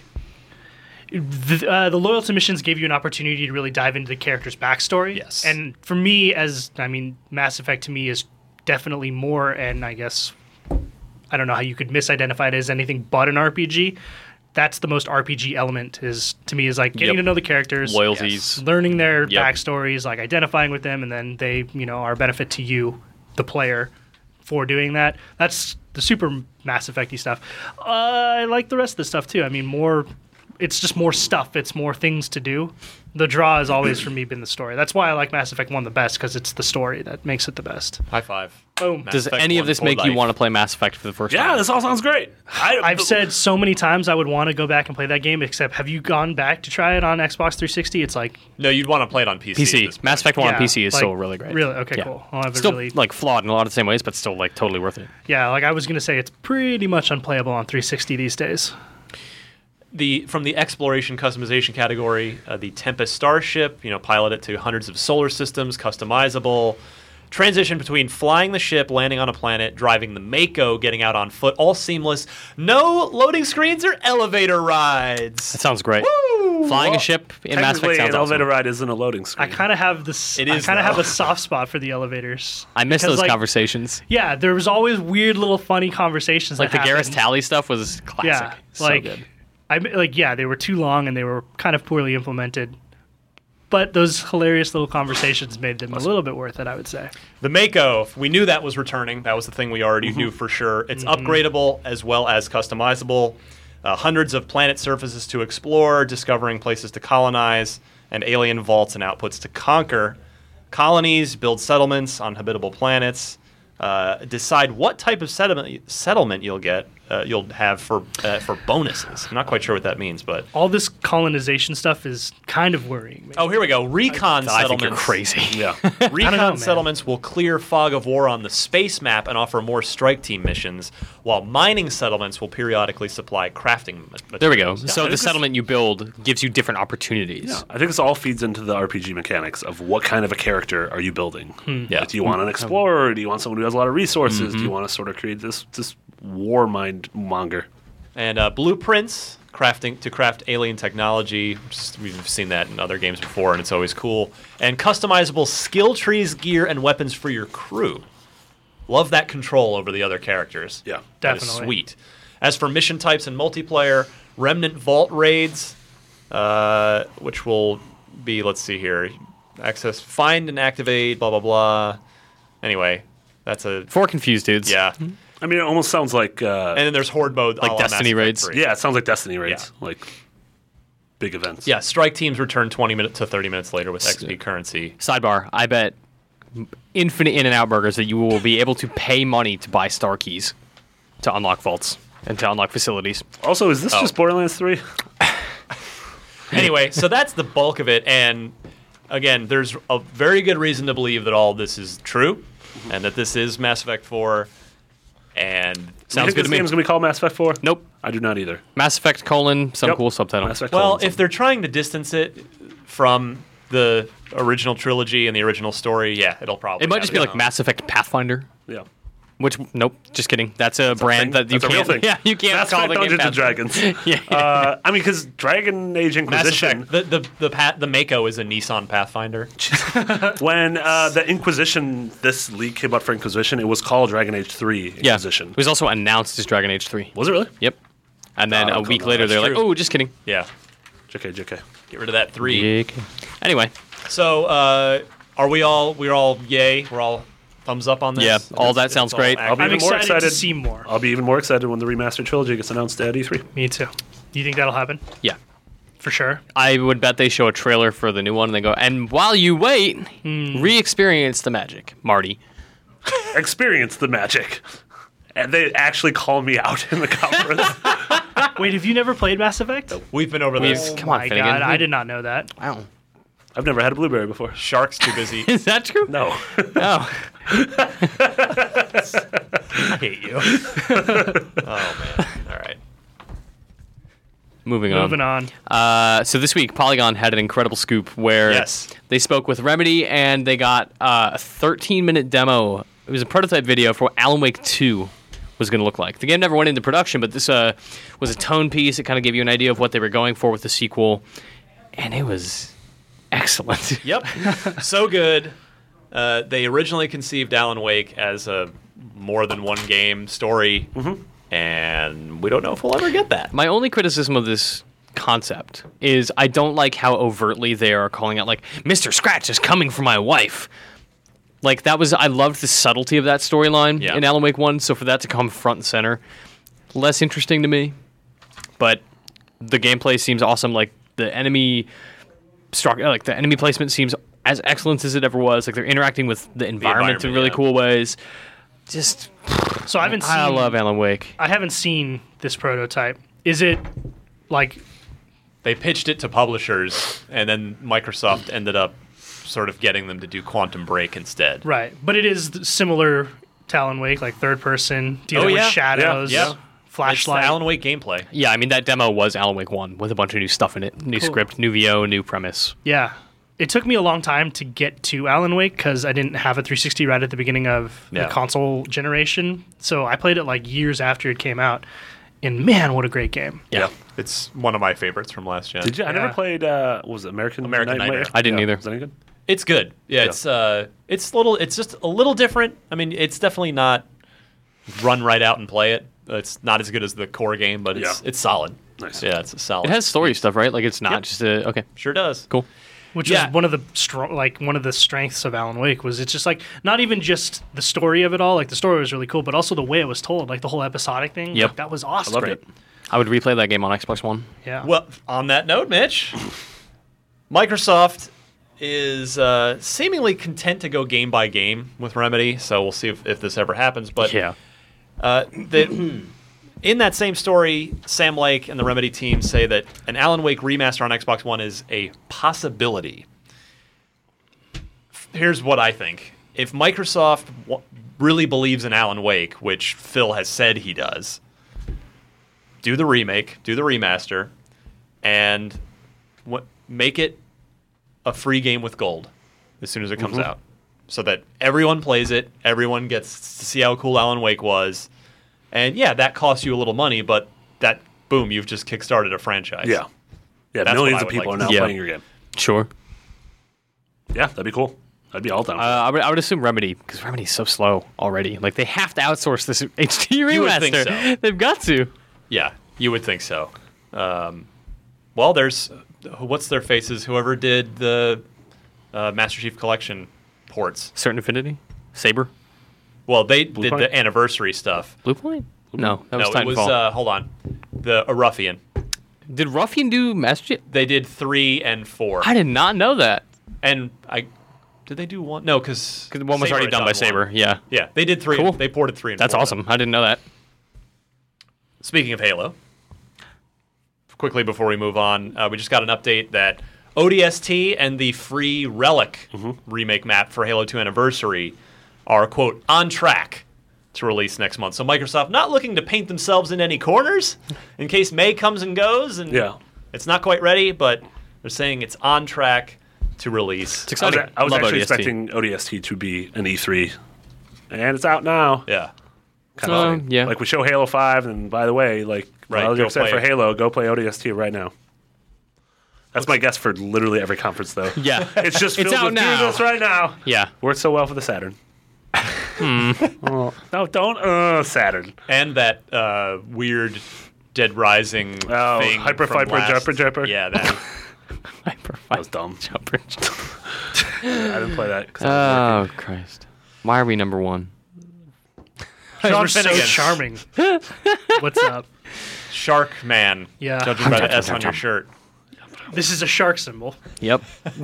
the, uh, the loyalty missions gave you an opportunity to really dive into the character's backstory. Yes. And for me, as I mean, Mass Effect to me is definitely more, and I guess I don't know how you could misidentify it as anything but an R P G. That's the most R P G element is to me is like getting Yep. to know the characters, Loyalties. learning their Yep. backstories, like identifying with them, and then they, you know, are a benefit to you, the player, for doing that. That's the super Mass Effect-y stuff. Uh, I like the rest of the stuff too. I mean, more. It's just more stuff. It's more things to do. The draw has always for me been the story. That's why I like Mass Effect one the best, because it's the story that makes it the best. High five. Boom. Mass Does Effect any of one this for make you life. want to play Mass Effect for the first Yeah, time? this all sounds great. I, I've said so many times I would want to go back and play that game, except have you gone back to try it on Xbox three sixty? It's like No, you'd want to play it on P C. P at C. this point. Mass Effect one on yeah, P C is like, still really great. Really? Okay, Yeah. cool. I'll have it Still really. like flawed in a lot of the same ways, but still like totally worth it. Yeah, like I was gonna say, it's pretty much unplayable on three sixty these days. The from the exploration customization category, uh, the Tempest starship, you know, pilot it to hundreds of solar systems, customizable. Transition between flying the ship, landing on a planet, driving the Mako, getting out on foot, all seamless. No loading screens or elevator rides. That sounds great. Woo! Flying Well, a ship in Mass Effect technically, sounds an elevator awesome. ride isn't a loading I screen. kind of have this. It I is, kind of have though. a soft spot for the elevators. I miss Because, those like, conversations. Yeah, there was always weird little funny conversations. Like the that Garrus happened. Tally stuff was classic. Yeah, so like good. I like yeah, they were too long and they were kind of poorly implemented. but those hilarious little conversations made them a little bit worth it, I would say. The Mako, we knew that was returning. That was the thing we already Mm-hmm. knew for sure. It's upgradable as well as customizable. Uh, hundreds of planet surfaces to explore, discovering places to colonize, and alien vaults and outputs to conquer. Colonies, build settlements on habitable planets. Uh, decide what type of settlement settlement you'll get. Uh, you'll have for uh, for bonuses. I'm not quite sure what that means, but All this colonization stuff is kind of worrying me. oh, here we go. Recon I think settlements. you're crazy. Yeah. Recon know, man. settlements will clear fog of war on the space map and offer more strike team missions, while mining settlements will periodically supply crafting ma- There we go. materials. So the this- settlement you build gives you different opportunities. Yeah, I think this all feeds into the R P G mechanics of what kind of a character are you building. Yeah. Like, do you want an explorer? Do you want someone who has a lot of resources? Do you want to sort of create this this war mind monger? And uh, blueprints crafting to craft alien technology. Just- We've seen that in other games before, and it's always cool. And customizable skill trees, gear, and weapons for your crew. Love that control over the other characters. Yeah, That is definitely. sweet. As for mission types and multiplayer, Remnant Vault raids, uh, which will be, let's see here, access, find and activate, blah, blah, blah. Anyway, that's a, For confused dudes. yeah. I mean, it almost sounds like uh, And then there's Horde mode. Like a la Destiny Mass Effect raids? three. yeah, it sounds like Destiny raids, like big events. Yeah, strike teams return twenty minutes to thirty minutes later with X P currency. Sidebar, I bet infinite In-N-Out burgers that you will be able to pay money to buy star keys to unlock vaults and to unlock facilities. Also, is this Oh. just Borderlands three? Anyway, so that's the bulk of it. And again, there's a very good reason to believe that all this is true and that this is Mass Effect four. And Do you Sounds think good this to me. game's gonna be called Mass Effect four? Nope. I do not either. Mass Effect colon some Yep. cool subtitle. Mass Effect well, colon if they're trying to distance it from the original trilogy and the original story, yeah, it'll probably. It might have just be its like own. Mass Effect Pathfinder. yeah. Which nope, just kidding. That's a brand thing. that you That's a real can't. thing. Yeah, you can't Mass call Effect the game Dungeons and Pathfinder. Dragons. Yeah. Uh, I mean, because Dragon Age Mass Inquisition. Effect. The the the, pat, the Mako is a Nissan Pathfinder. When uh, the Inquisition, this leak came out for Inquisition, it was called Dragon Age three Yeah. Inquisition. It was also announced as Dragon Age three. Was it really? Yep. And then Oh, a week no, later, that's they're like, true. "Oh, just kidding." Yeah, J K, J K. get rid of that three. Jake. Anyway, So, uh, are we all? We're all yay. We're all thumbs up on this. Yeah, all It's- that it's sounds all great. I'll be I'm even more excited, to excited. see more. I'll be even more excited when the remastered trilogy gets announced at E three. Me too. Do you think that'll happen? yeah, For sure. I would bet they show a trailer for the new one and they go, "And while you wait, re-experience the magic, Marty." Experience the magic. And they actually call me out in the conference. Wait, have you never played Mass Effect? We've been over We've- this. Come on, My Finnegan. God, I did not know that. Wow. I've never had a blueberry before. Shark's too busy. Is that true? No. Oh, I hate you. Oh man. All right. moving on. Moving on. Uh, so this week, Polygon had an incredible scoop where Yes. they spoke with Remedy and they got uh, a thirteen-minute demo. It was a prototype video for what Alan Wake two was going to look like. The game never went into production, but this uh, was a tone piece. It kind of gave you an idea of what they were going for with the sequel, and it was excellent. Yep. So good. Uh, they originally conceived Alan Wake as a more than one game story, and we don't know if we'll ever get that. My only criticism of this concept is I don't like how overtly they are calling out, like, Mister Scratch is coming for my wife. Like, that was, I loved the subtlety of that storyline Yeah. in Alan Wake one, so for that to come front and center, less interesting to me. But the gameplay seems awesome. Like, the enemy struck, like, the enemy placement seems as excellent as it ever was. Like, they're interacting with the environment, in environment, really yeah. cool ways. Just, So I haven't seen. I love Alan Wake. I haven't seen this prototype. Is it like? They pitched it to publishers, and then Microsoft ended up sort of getting them to do Quantum Break instead. Right, but it is th- similar to Alan Wake, like third person, dealing Oh, yeah. with shadows, Yeah. Yeah. It's the flashlight. Alan Wake gameplay. Yeah, I mean, that demo was Alan Wake one with a bunch of new stuff in it. New Cool. script, new V O, new premise. Yeah. It took me a long time to get to Alan Wake because I didn't have a three sixty right at the beginning of Yeah. the console generation. So I played it like years after it came out. And man, what a great game. Yeah. It's one of my favorites from last gen. Did you? I Yeah. never played. Uh, what was it American American Nightmare. I didn't Yeah. either. Was that any good? It's good. Yeah, it's uh, it's little. It's just a little different. I mean, it's definitely not run right out and play it. It's not as good as the core game, but it's Yeah. it's solid. Nice. Yeah, it's a solid. It has story stuff, right? Like, it's not Yep. just a. Okay, Sure does. cool. Which Yeah. was one of the strong, like one of the strengths of Alan Wake was it's just like not even just the story of it all. Like the story was really cool, but also the way it was told, like the whole episodic thing. Yep. like, that was awesome. Loved it. I would replay that game on Xbox One. Yeah. Well, on that note, Mitch, Microsoft is uh, seemingly content to go game by game with Remedy, so we'll see if, if this ever happens. But Yeah. uh, the, in that same story, Sam Lake and the Remedy team say that an Alan Wake remaster on Xbox One is a possibility. Here's what I think. If Microsoft w- really believes in Alan Wake, which Phil has said he does, do the remake, do the remaster, and w- make it a free game with gold as soon as it comes Mm-hmm. out, so that everyone plays it, everyone gets to see how cool Alan Wake was, and yeah, that costs you a little money, but that boom, you've just kickstarted a franchise. Yeah. Yeah, That's millions what I of would people like are to now see. playing your game. Sure. Yeah, that'd be cool. I'd be all down. Uh, I, would, I would assume Remedy, because Remedy's so slow already. Like, they have to outsource this H D remaster. You would think so. They've got to. Yeah, you would think so. Um, well, there's what's their faces? Whoever did the uh, Master Chief Collection ports. Certain Infinity? Saber? Well, they did Point? the anniversary stuff. Blue Point? No, that was no, it was. Titanfall. Uh, hold on, the a Ruffian. Did Ruffian do Master Chief? They did three and four. I did not know that. And I did they do one? No, because Because one was already done by Saber. Yeah. Yeah, they did three. Cool. They ported three and That's four. awesome. I didn't know that. Speaking of Halo, quickly before we move on, uh, we just got an update that O D S T and the free Relic remake map for Halo two Anniversary are, quote, on track to release next month. So Microsoft not looking to paint themselves in any corners in case May comes and goes and Yeah. it's not quite ready, but they're saying it's on track to release. It's I was, exciting. I was Love actually O D S T. expecting O D S T to be an E three, and it's out now. Yeah. Kind Uh, of thing. yeah. Like we show Halo five, and by the way, like Right, while go you're excited play for it. Halo, go play O D S T right now. That's my guess for literally every conference, though. Yeah. It's just It's filled out with now. do this right now. Yeah. Worked so well for the Saturn. Oh, no, don't uh Saturn. And that uh, weird Dead Rising Oh, thing. Hyper from Viper last- Jumper Jumper? Yeah, that. Hyper That was dumb. Jumper. I didn't play that. 'cause I was Oh, Christ. Why are we number one? Sean Sean are so Finnegan. charming. What's up? Shark Man. Yeah. Judging by the S on your shirt. This is a shark symbol. Yep.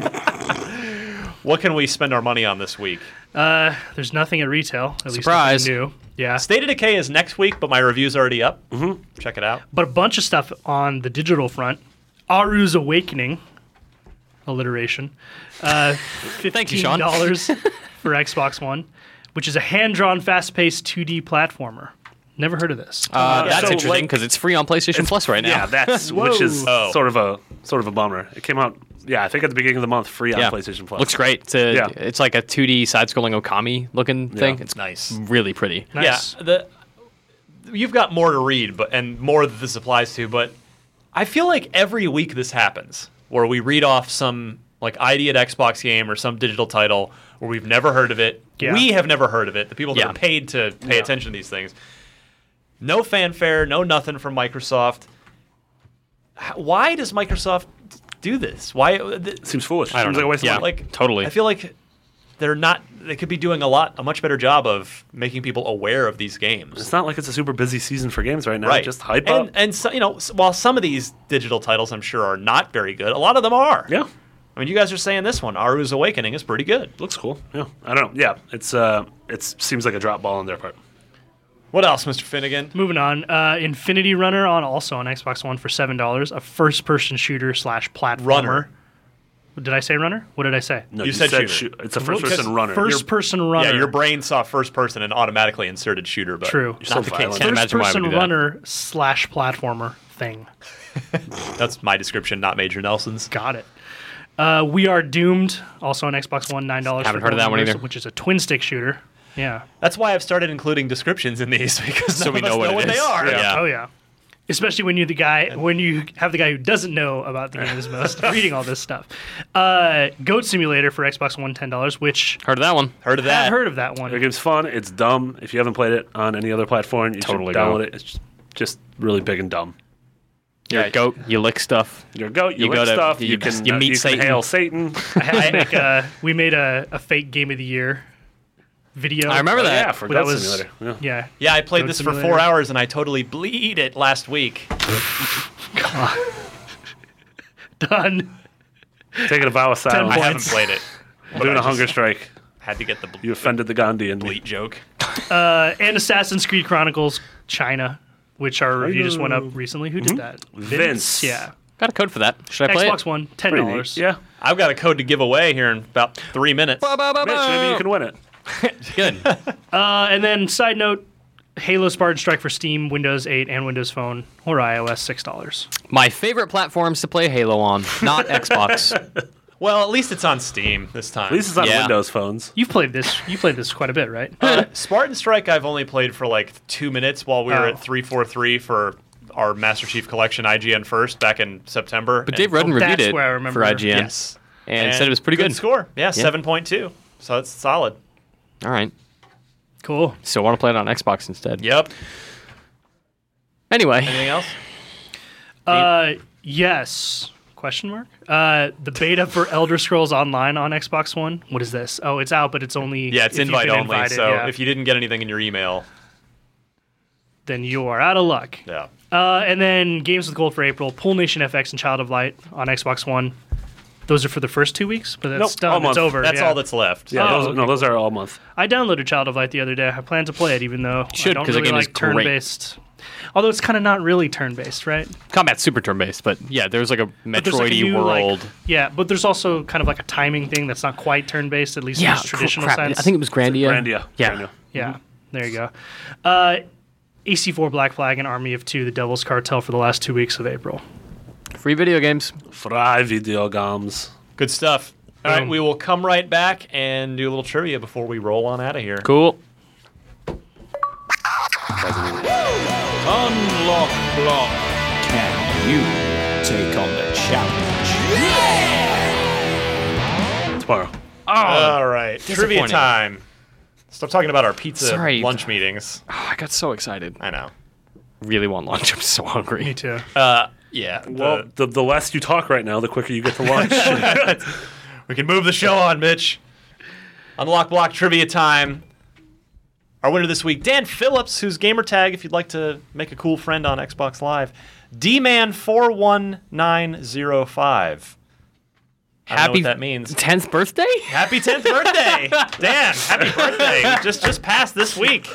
What can we spend our money on this week? Uh, there's nothing at retail. At Surprise. least nothing new. Yeah. State of Decay is next week, but my review's already up. Mm-hmm. Check it out. But a bunch of stuff on the digital front. Aru's Awakening, alliteration. Uh, Thank you, Sean. fifteen dollars for Xbox One, which is a hand-drawn, fast-paced two D platformer. Never heard of this. Uh, that's so, interesting like- because it's free on PlayStation Plus right now. Yeah, that's which is Oh. sort of a sort of a bummer. It came out, yeah, I think at the beginning of the month, free on Yeah. PlayStation Plus. Looks great. It's, a, Yeah. it's like a two D side-scrolling Okami looking thing. It's Nice. really pretty. Nice. Yeah, the you've got more to read, but and more that this applies to. But I feel like every week this happens, where we read off some like I D at Xbox game or some digital title where we've never heard of it. Yeah. We have never heard of it. The people that Yeah. are paid to pay attention to these things. No fanfare, no nothing from Microsoft. H- Why does Microsoft do this? Why? th- Seems foolish. I don't Seems like know. a waste Yeah. of money. like totally. I feel like they're not. They could be doing a lot, a much better job of making people aware of these games. It's not like it's a super busy season for games right now. Right. Just hype and, up. And so, you know, s- while some of these digital titles I'm sure are not very good, a lot of them are. Yeah. I mean, you guys are saying this one, Aru's Awakening, is pretty good. Looks cool. Yeah. I don't know. Yeah. It's uh it seems like a drop ball on their part. What else, Mister Finnegan? Moving on, uh, Infinity Runner on also on Xbox One for seven dollars. A first-person shooter slash platformer. Runner. Did I say runner? What did I say? No, You said shooter. shoot- It's a Because first person runner. First-person runner. Yeah, your brain saw first person and automatically inserted shooter, but True. You're so Not the case. violent. Can't imagine why I would First-person do that. runner slash platformer thing. that's my description, not Major Nelson's. Got it. Uh, We Are Doomed, also on Xbox One, nine dollars. Haven't for heard of that one Universal, either. Which is a twin-stick shooter. Yeah. That's why I've started including descriptions in these because So none we of us know what know it what they is. are. Yeah. Oh yeah. Especially when you're the guy, when you have the guy who doesn't know about the game as most, reading all this stuff. Uh, Goat Simulator for Xbox One, ten dollars, which Heard of that one? Heard of I've that? heard of that one. The game's fun. It's dumb. If you haven't played it on any other platform, you Totally should download go. it. It's just really big and dumb. You're a goat. You lick stuff. You're a goat. You, You lick go to- stuff. you- You, can. you uh, meet you Satan. Can hail Satan. I had to make a, we made a, a fake game of the year video. I remember Oh, that. yeah, for That Goat was Simulator. Yeah. yeah. Yeah, I played Goat this for Simulator. four hours and I totally bleed it last week. Done. Taking a vow of silence. I points. haven't played it. Doing I a just hunger strike. Had to get the You offended the Gandhi in me. bleat joke. Uh, and Assassin's Creed Chronicles China, which our review just went up recently. Who did that? Vince. Yeah. Got a code for that. Should I play Xbox it? One, ten Pretty neat. dollars. Yeah. I've got a code to give away here in about three minutes. Mitch, maybe you can win it. Good. Uh, and then side note, Halo Spartan Strike for Steam, Windows eight, and Windows Phone or iOS, six dollars. My favorite platforms to play Halo on, not Xbox. Well, at least it's on Steam this time. At least it's on Yeah. Windows phones. You've played this. You played this quite a bit, right? Uh, Spartan Strike I've only played for like two minutes while we were Oh. at three forty-three for our Master Chief Collection I G N First back in September. But And- Dave Rudden Oh, reviewed that's it where I remember. for I G N Yes. and, said it was pretty good. score. Yeah, seven point two. So it's solid. All right. Cool. So want to play it on Xbox instead. Yep. Anyway, Anything else? Uh, yes. Question mark? Uh, the beta for Elder Scrolls Online on Xbox One. What is this? Oh, it's out, but it's only Yeah, it's if you've invite been only. invited, so yeah. if you didn't get anything in your email, then you are out of luck. yeah. Uh, and then Games with Gold for April, Pool Nation F X and Child of Light on Xbox One. Those are for the first two weeks, but that's Nope, done. all It's month. over. That's yeah. all that's left. Yeah, Oh, those, okay, no, those are all month. I downloaded Child of Light the other day. I plan to play it, even though should, I don't 'cause that really game is like great. turn-based. Although it's kind of not really turn-based, right? combat's super turn-based, but yeah, there's like a But there's like a Metroidy new, like- world. yeah, but there's also kind of like a timing thing that's not quite turn-based, at least yeah, in its traditional crap. sense. I think it was Grandia. Grandia. Yeah. Grandia. Yeah, there you go. Uh, A C four Black Flag and Army of Two, The Devil's Cartel for the last two weeks of April. Free video games. Fry video games. Good stuff. All right, Boom. we will come right back and do a little trivia before we roll on out of here. Cool. Unlock block. Can you take on the challenge? Tomorrow. All right, trivia Disappointing. time. Stop talking about our pizza Sorry. lunch meetings. Oh, I got so excied. I know. Really want lunch. I'm so hungry. Me too. Uh, yeah. Well, the- the, the less you talk right now, the quicker you get to lunch. we can move the show on, Mitch. Unlock block trivia time. Our winner this week, Dan Phillips, whose gamer tag, if you'd like to make a cool friend on Xbox Live, D Man four one nine zero five. I don't know Happy what that means. tenth birthday? Happy tenth birthday, Dan! Happy birthday! Just just passed this week.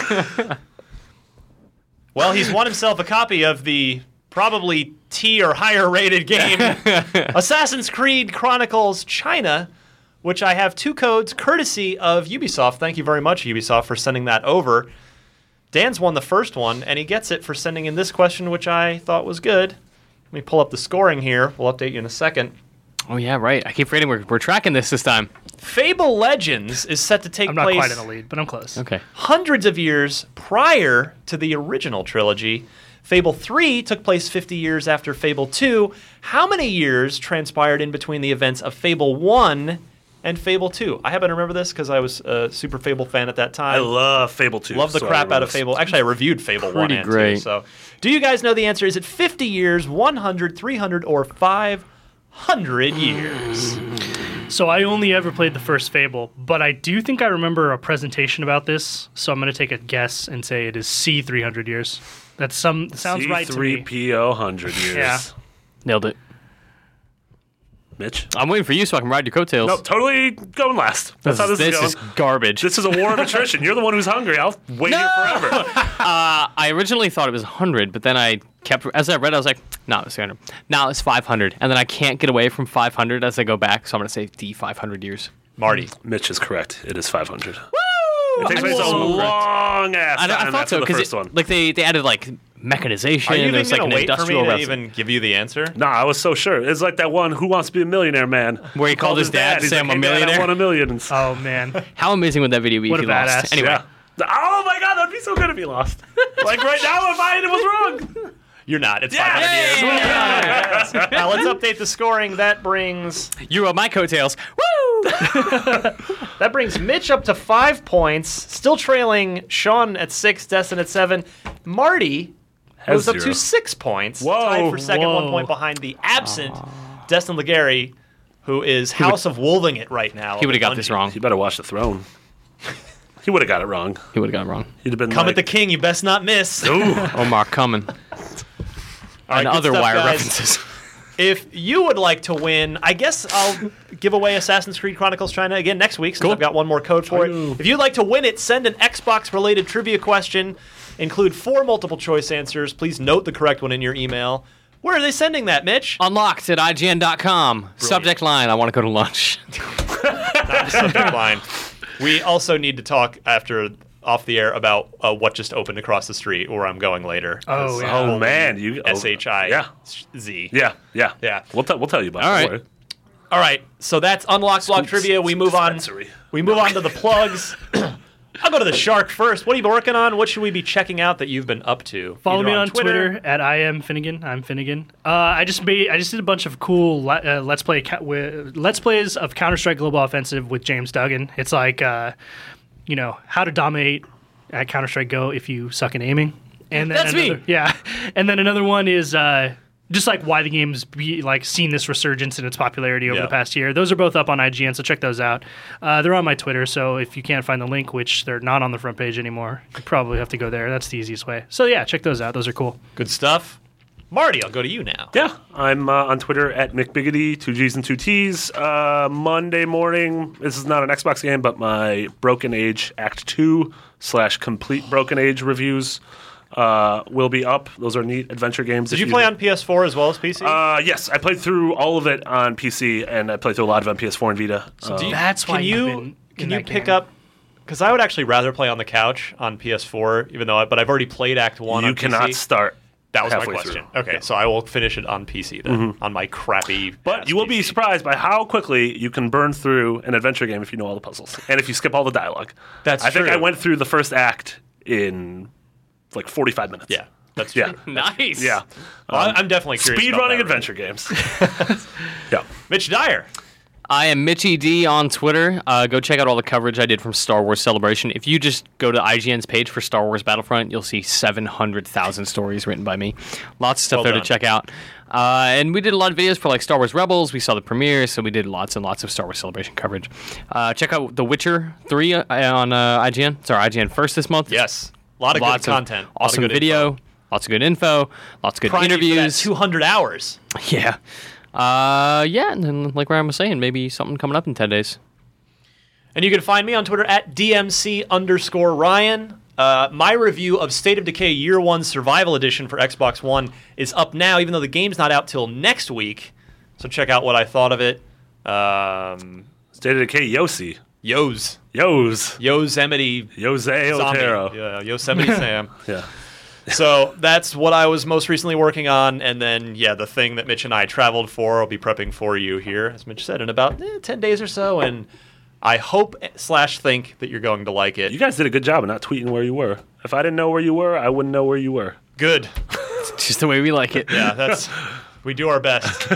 Well, he's won himself a copy of the probably T or higher rated game, Assassin's Creed Chronicles China, which I have two codes courtesy of Ubisoft. Thank you very much, Ubisoft, for sending that over. Dan's won the first one, and he gets it for sending in this question, which I thought was good. Let me pull up the scoring here. We'll update you in a second. Oh yeah, right. I keep forgetting we're, we're tracking this this time. Fable Legends is set to take I'm not place quite in the lead, but I'm close. Okay. hundreds of years prior to the original trilogy. Fable three took place fifty years after Fable two. How many years transpired in between the events of Fable one and Fable two? I happen to remember this because I was a super Fable fan at that time. I love Fable two. Love the so I crap remember out of this. Fable. Actually, I reviewed Fable one Pretty and great. two. So, do you guys know the answer? Is it fifty years, one hundred, three hundred, or five hundred years? So I only ever played the first Fable, but I do think I remember a presentation about this. So I'm going to take a guess and say it is C three hundred years. That's some sounds right to C three me. P O one hundred years. Yeah. Nailed it. Mitch? I'm waiting for you so I can ride your coattails. No, totally going last. That's how this, this is is going. garbage. This is a war of attrition. You're the one who's hungry. I'll wait here forever. Uh, I originally thought it was one hundred, but then I kept, as I read, I was like, no, it's three hundred. Now it's five hundred. And then I can't get away from five hundred as I go back, so I'm going to say D five hundred years. Marty. Mitch is correct. It is five hundred. Woo! It takes place a long ass I, time I thought after so, the because first one. like they, they added like mechanization. Are you even there's like going an to wait for me industrial to rev- even give you the answer? Nah, I was so sure. It's like that one Who Wants to Be a Millionaire man. Where he Who called his dad to He's say, like, I'm a "Hey, Dad, millionaire." I won a million. And- Oh man, How amazing would that video be What if a you lost? badass. Anyway, Yeah. Oh my god, that'd be so good if he lost. Like right now, if I was wrong. You're not. It's Yeah. five hundred years. Now let's update the scoring. That brings you rode my coattails. Woo! that brings Mitch up to five points, still trailing Sean at six, Destin at seven. Marty Has moves up zero. to six points. Whoa. Tied for second, one Whoa. point behind the absent Destin Legary, who is House of Wolving it right now. He would have got Bungie. this wrong. He better watch the throne. He would have got it wrong. He would have got it wrong. He'd have been Come like, at the king, you best not miss. Omar coming. All right, And good other stuff, wire guys. references. If you would like to win, I guess I'll give away Assassin's Creed Chronicles China again next week, since Cool. I've got one more code for it. If you'd like to win it, send an Xbox-related trivia question. Include four multiple-choice answers. Please note the correct one in your email. Where are they sending that, Mitch? Unlocked at I G N dot com. Subject line, I want to go to lunch. Not the subject line. We also need to talk after off the air about uh, what just opened across the street, where I'm going later. Oh, yeah. oh man, you oh, S H I Yeah, Z. yeah, yeah, Yeah. We'll t- we'll tell you about. All it. right. Don't worry. All right, so that's Unlocked Block Scoops Trivia. We move on. dispensary. We move on to the plugs. I'll go to the Shark first. What have you been working on? What should we be checking out that you've been up to? Follow Either me on Twitter. at I am Finnegan. I'm Finnegan. Uh, I just made I just did a bunch of cool le- uh, let's play ca- wi- let's plays of Counter Strike Global Offensive with James Duggan. It's like uh, you know how to dominate at Counter Strike Go if you suck at aiming. And then That's me. another, Yeah, and then another one is uh, just like why the game's be like seen this resurgence in its popularity over Yeah. the past year. Those are both up on I G N, so check those out. Uh, they're on my Twitter, so if you can't find the link, which they're not on the front page anymore, you probably have to go there. That's the easiest way. So yeah, check those out. Those are cool. Good stuff. Marty, I'll go to you now. Yeah, I'm uh, on Twitter at McBiggity, two G's and two T's. Uh, Monday morning, this is not an Xbox game, but my Broken Age Act two slash Complete Broken Age reviews uh, will be up. Those are neat adventure games. Did if you play on P S four as well as P C? Uh, yes, I played through all of it on P C, and I played through a lot of it on P S four and Vita. Uh, Do you- That's can why you you've been in can you that pick game. up? Because I would actually rather play on the couch on P S four, even though, I, but I've already played Act One. you on cannot P C. start. That was my halfway question. through. Okay, so I will finish it on P C then, on my crappy. But ass you will P be C. surprised by how quickly you can burn through an adventure game if you know all the puzzles and if you skip all the dialogue. That's I think true. I went through the first act in like forty-five minutes. Yeah, that's true. Yeah. Nice. Yeah. Well, I- I'm definitely curious. Speed about running that, adventure games. yeah. Mitch Dyer. I am Mitchy D on Twitter. Uh, go check out all the coverage I did from Star Wars Celebration. If you just go to I G N's page for Star Wars Battlefront, you'll see seven hundred thousand stories written by me. Lots of stuff Well there done. to check out. Uh, and we did a lot of videos for like Star Wars Rebels. We saw the premiere, so we did lots and lots of Star Wars Celebration coverage. Uh, check out The Witcher three uh, on uh, I G N. It's our I G N first this month. Yes, a lot of Lots good content. Of a lot of awesome good video. info. Lots of good info. Lots of good Prime you for that interviews. two hundred hours. Yeah. Uh, yeah, and then like Ryan was saying, maybe something coming up in ten days. And you can find me on Twitter at D M C underscore Ryan. Uh, my review of State of Decay Year One Survival Edition for Xbox One is up now, even though the game's not out till next week. So check out what I thought of it. Um, State of Decay Yossi. Yo's. Yos. Yosemite Jose Zombie. Otero. Yeah, Yosemite Sam. Yeah. So that's what I was most recently working on. And then, yeah, the thing that Mitch and I traveled for, I'll be prepping for you here, as Mitch said, in about eh, ten days or so. And I hope slash think that you're going to like it. You guys did a good job of not tweeting where you were. If I didn't know where you were, I wouldn't know where you were. Good. It's just the way we like it. Yeah, that's we do our best.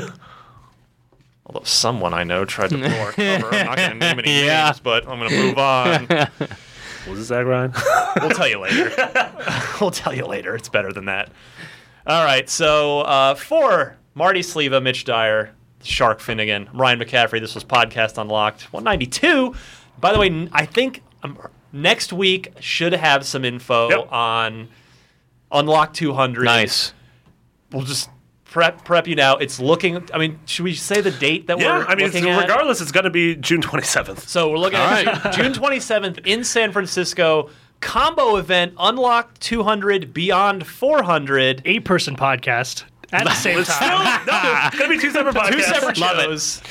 Although someone I know tried to pull our cover. I'm not going to name any Yeah. names, but I'm going to move on. Was it Zach Ryan? We'll tell you later. We'll tell you later. It's better than that. All right, so uh, for Marty Sleva, Mitch Dyer, Shark Finnegan, I'm Ryan McCaffrey. This was Podcast Unlocked one ninety-two. By the way, n- I think um, next week should have some info Yep. on Unlock two hundred. Nice. We'll just prep prep you now. It's looking. I mean, should we say the date that Yeah, we're I mean, it's, looking at? regardless, it's going to be June twenty-seventh. So we're looking at June twenty-seventh in San Francisco. Combo event, Unlock two hundred, Beyond four hundred. Eight person podcast at the same It's still, time. no, it's going to be two separate podcasts. Two separate Love it. shows.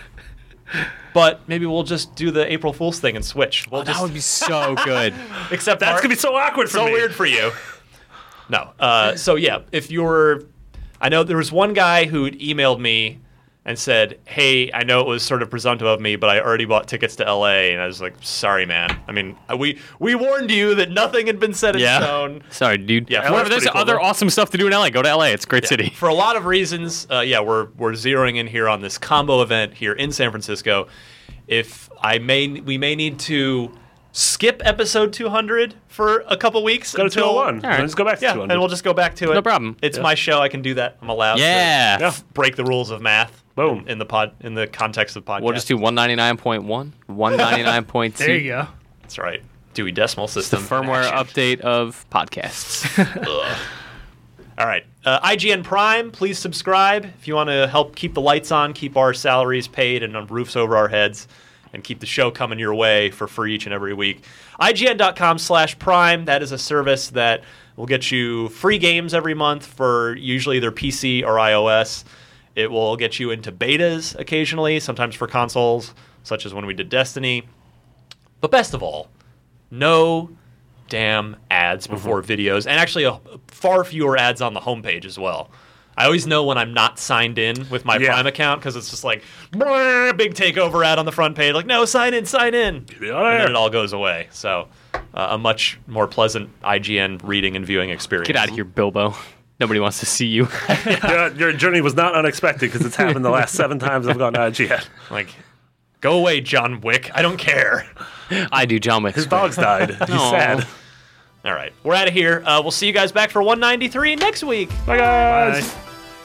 But maybe we'll just do the April Fool's thing and switch. We'll just That would be so good. except That's Mark- going to be so awkward for so me. weird for you. No. Uh, so yeah, if you're, I know there was one guy who emailed me and said, "Hey, I know it was sort of presumptive of me, but I already bought tickets to L A." And I was like, "Sorry, man. I mean, we we warned you that nothing had been set in Yeah. stone." Sorry, dude. Yeah, Whatever. that's There's pretty cool, other though. awesome stuff to do in L A. Go to L A. It's a great city. For a lot of reasons, uh, yeah, we're we're zeroing in here on this combo event here in San Francisco. If I may, we may need to skip episode two hundred for a couple weeks. Go to until, two oh one. All right. Let's go back to Yeah, two hundred. and we'll just go back to it. No problem. It's my show. I can do that. I'm allowed Yeah. to Yeah. break the rules of math. Boom. In the pod, in the context of podcast. We'll just do one ninety-nine point one, one ninety-nine point two. There you go. That's right. Dewey Decimal The System. firmware action. update of podcasts. All right. Uh, I G N Prime, please subscribe if you want to help keep the lights on, keep our salaries paid and roofs over our heads, and keep the show coming your way for free each and every week. I G N dot com slash Prime. That is a service that will get you free games every month for usually either P C or iOS. It will get you into betas occasionally, sometimes for consoles, such as when we did Destiny. But best of all, no damn ads before Mm-hmm. videos, and actually a, far fewer ads on the homepage as well. I always know when I'm not signed in with my Yeah. Prime account because it's just like "Brrr," big takeover ad on the front page. Like, no, sign in, sign in, me out of and here. then it all goes away. So, uh, a much more pleasant I G N reading and viewing experience. Get out of here, Bilbo. Nobody wants to see you. your, your journey was not unexpected because it's happened the last seven times I've gone to I G N. Like, go away, John Wick. I don't care. I do John Wick. His dog's died. He's Aw. sad. All right, we're out of here. Uh, we'll see you guys back for one ninety-three next week. Bye, guys. Bye.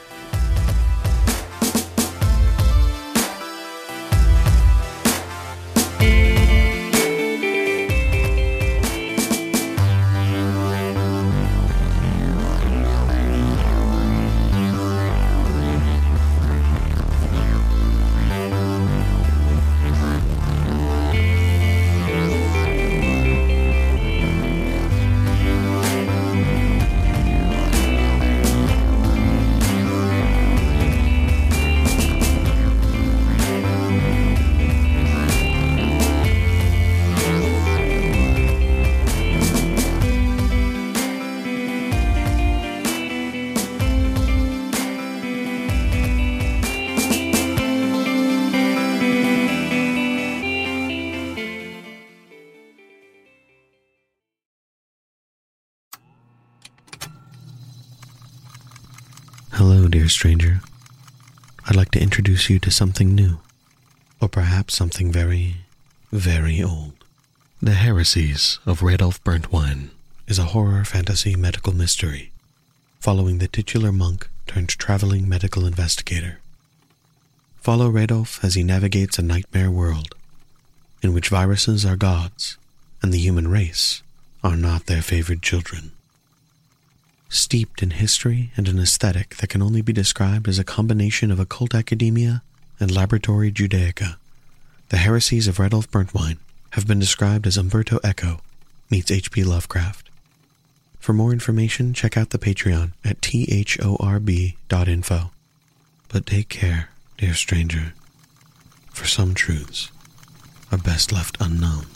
Hello, dear stranger. I'd like to introduce you to something new, or perhaps something very, very old. The Heresies of Radolf Burntwine is a horror fantasy medical mystery, following the titular monk turned traveling medical investigator. Follow Radolf as he navigates a nightmare world, in which viruses are gods, and the human race are not their favored children. Steeped in history and an aesthetic that can only be described as a combination of occult academia and laboratory Judaica, the Heresies of Radolf Burntwine have been described as Umberto Eco meets H P Lovecraft. For more information, check out the Patreon at thorb dot info. But take care, dear stranger, for some truths are best left unknown.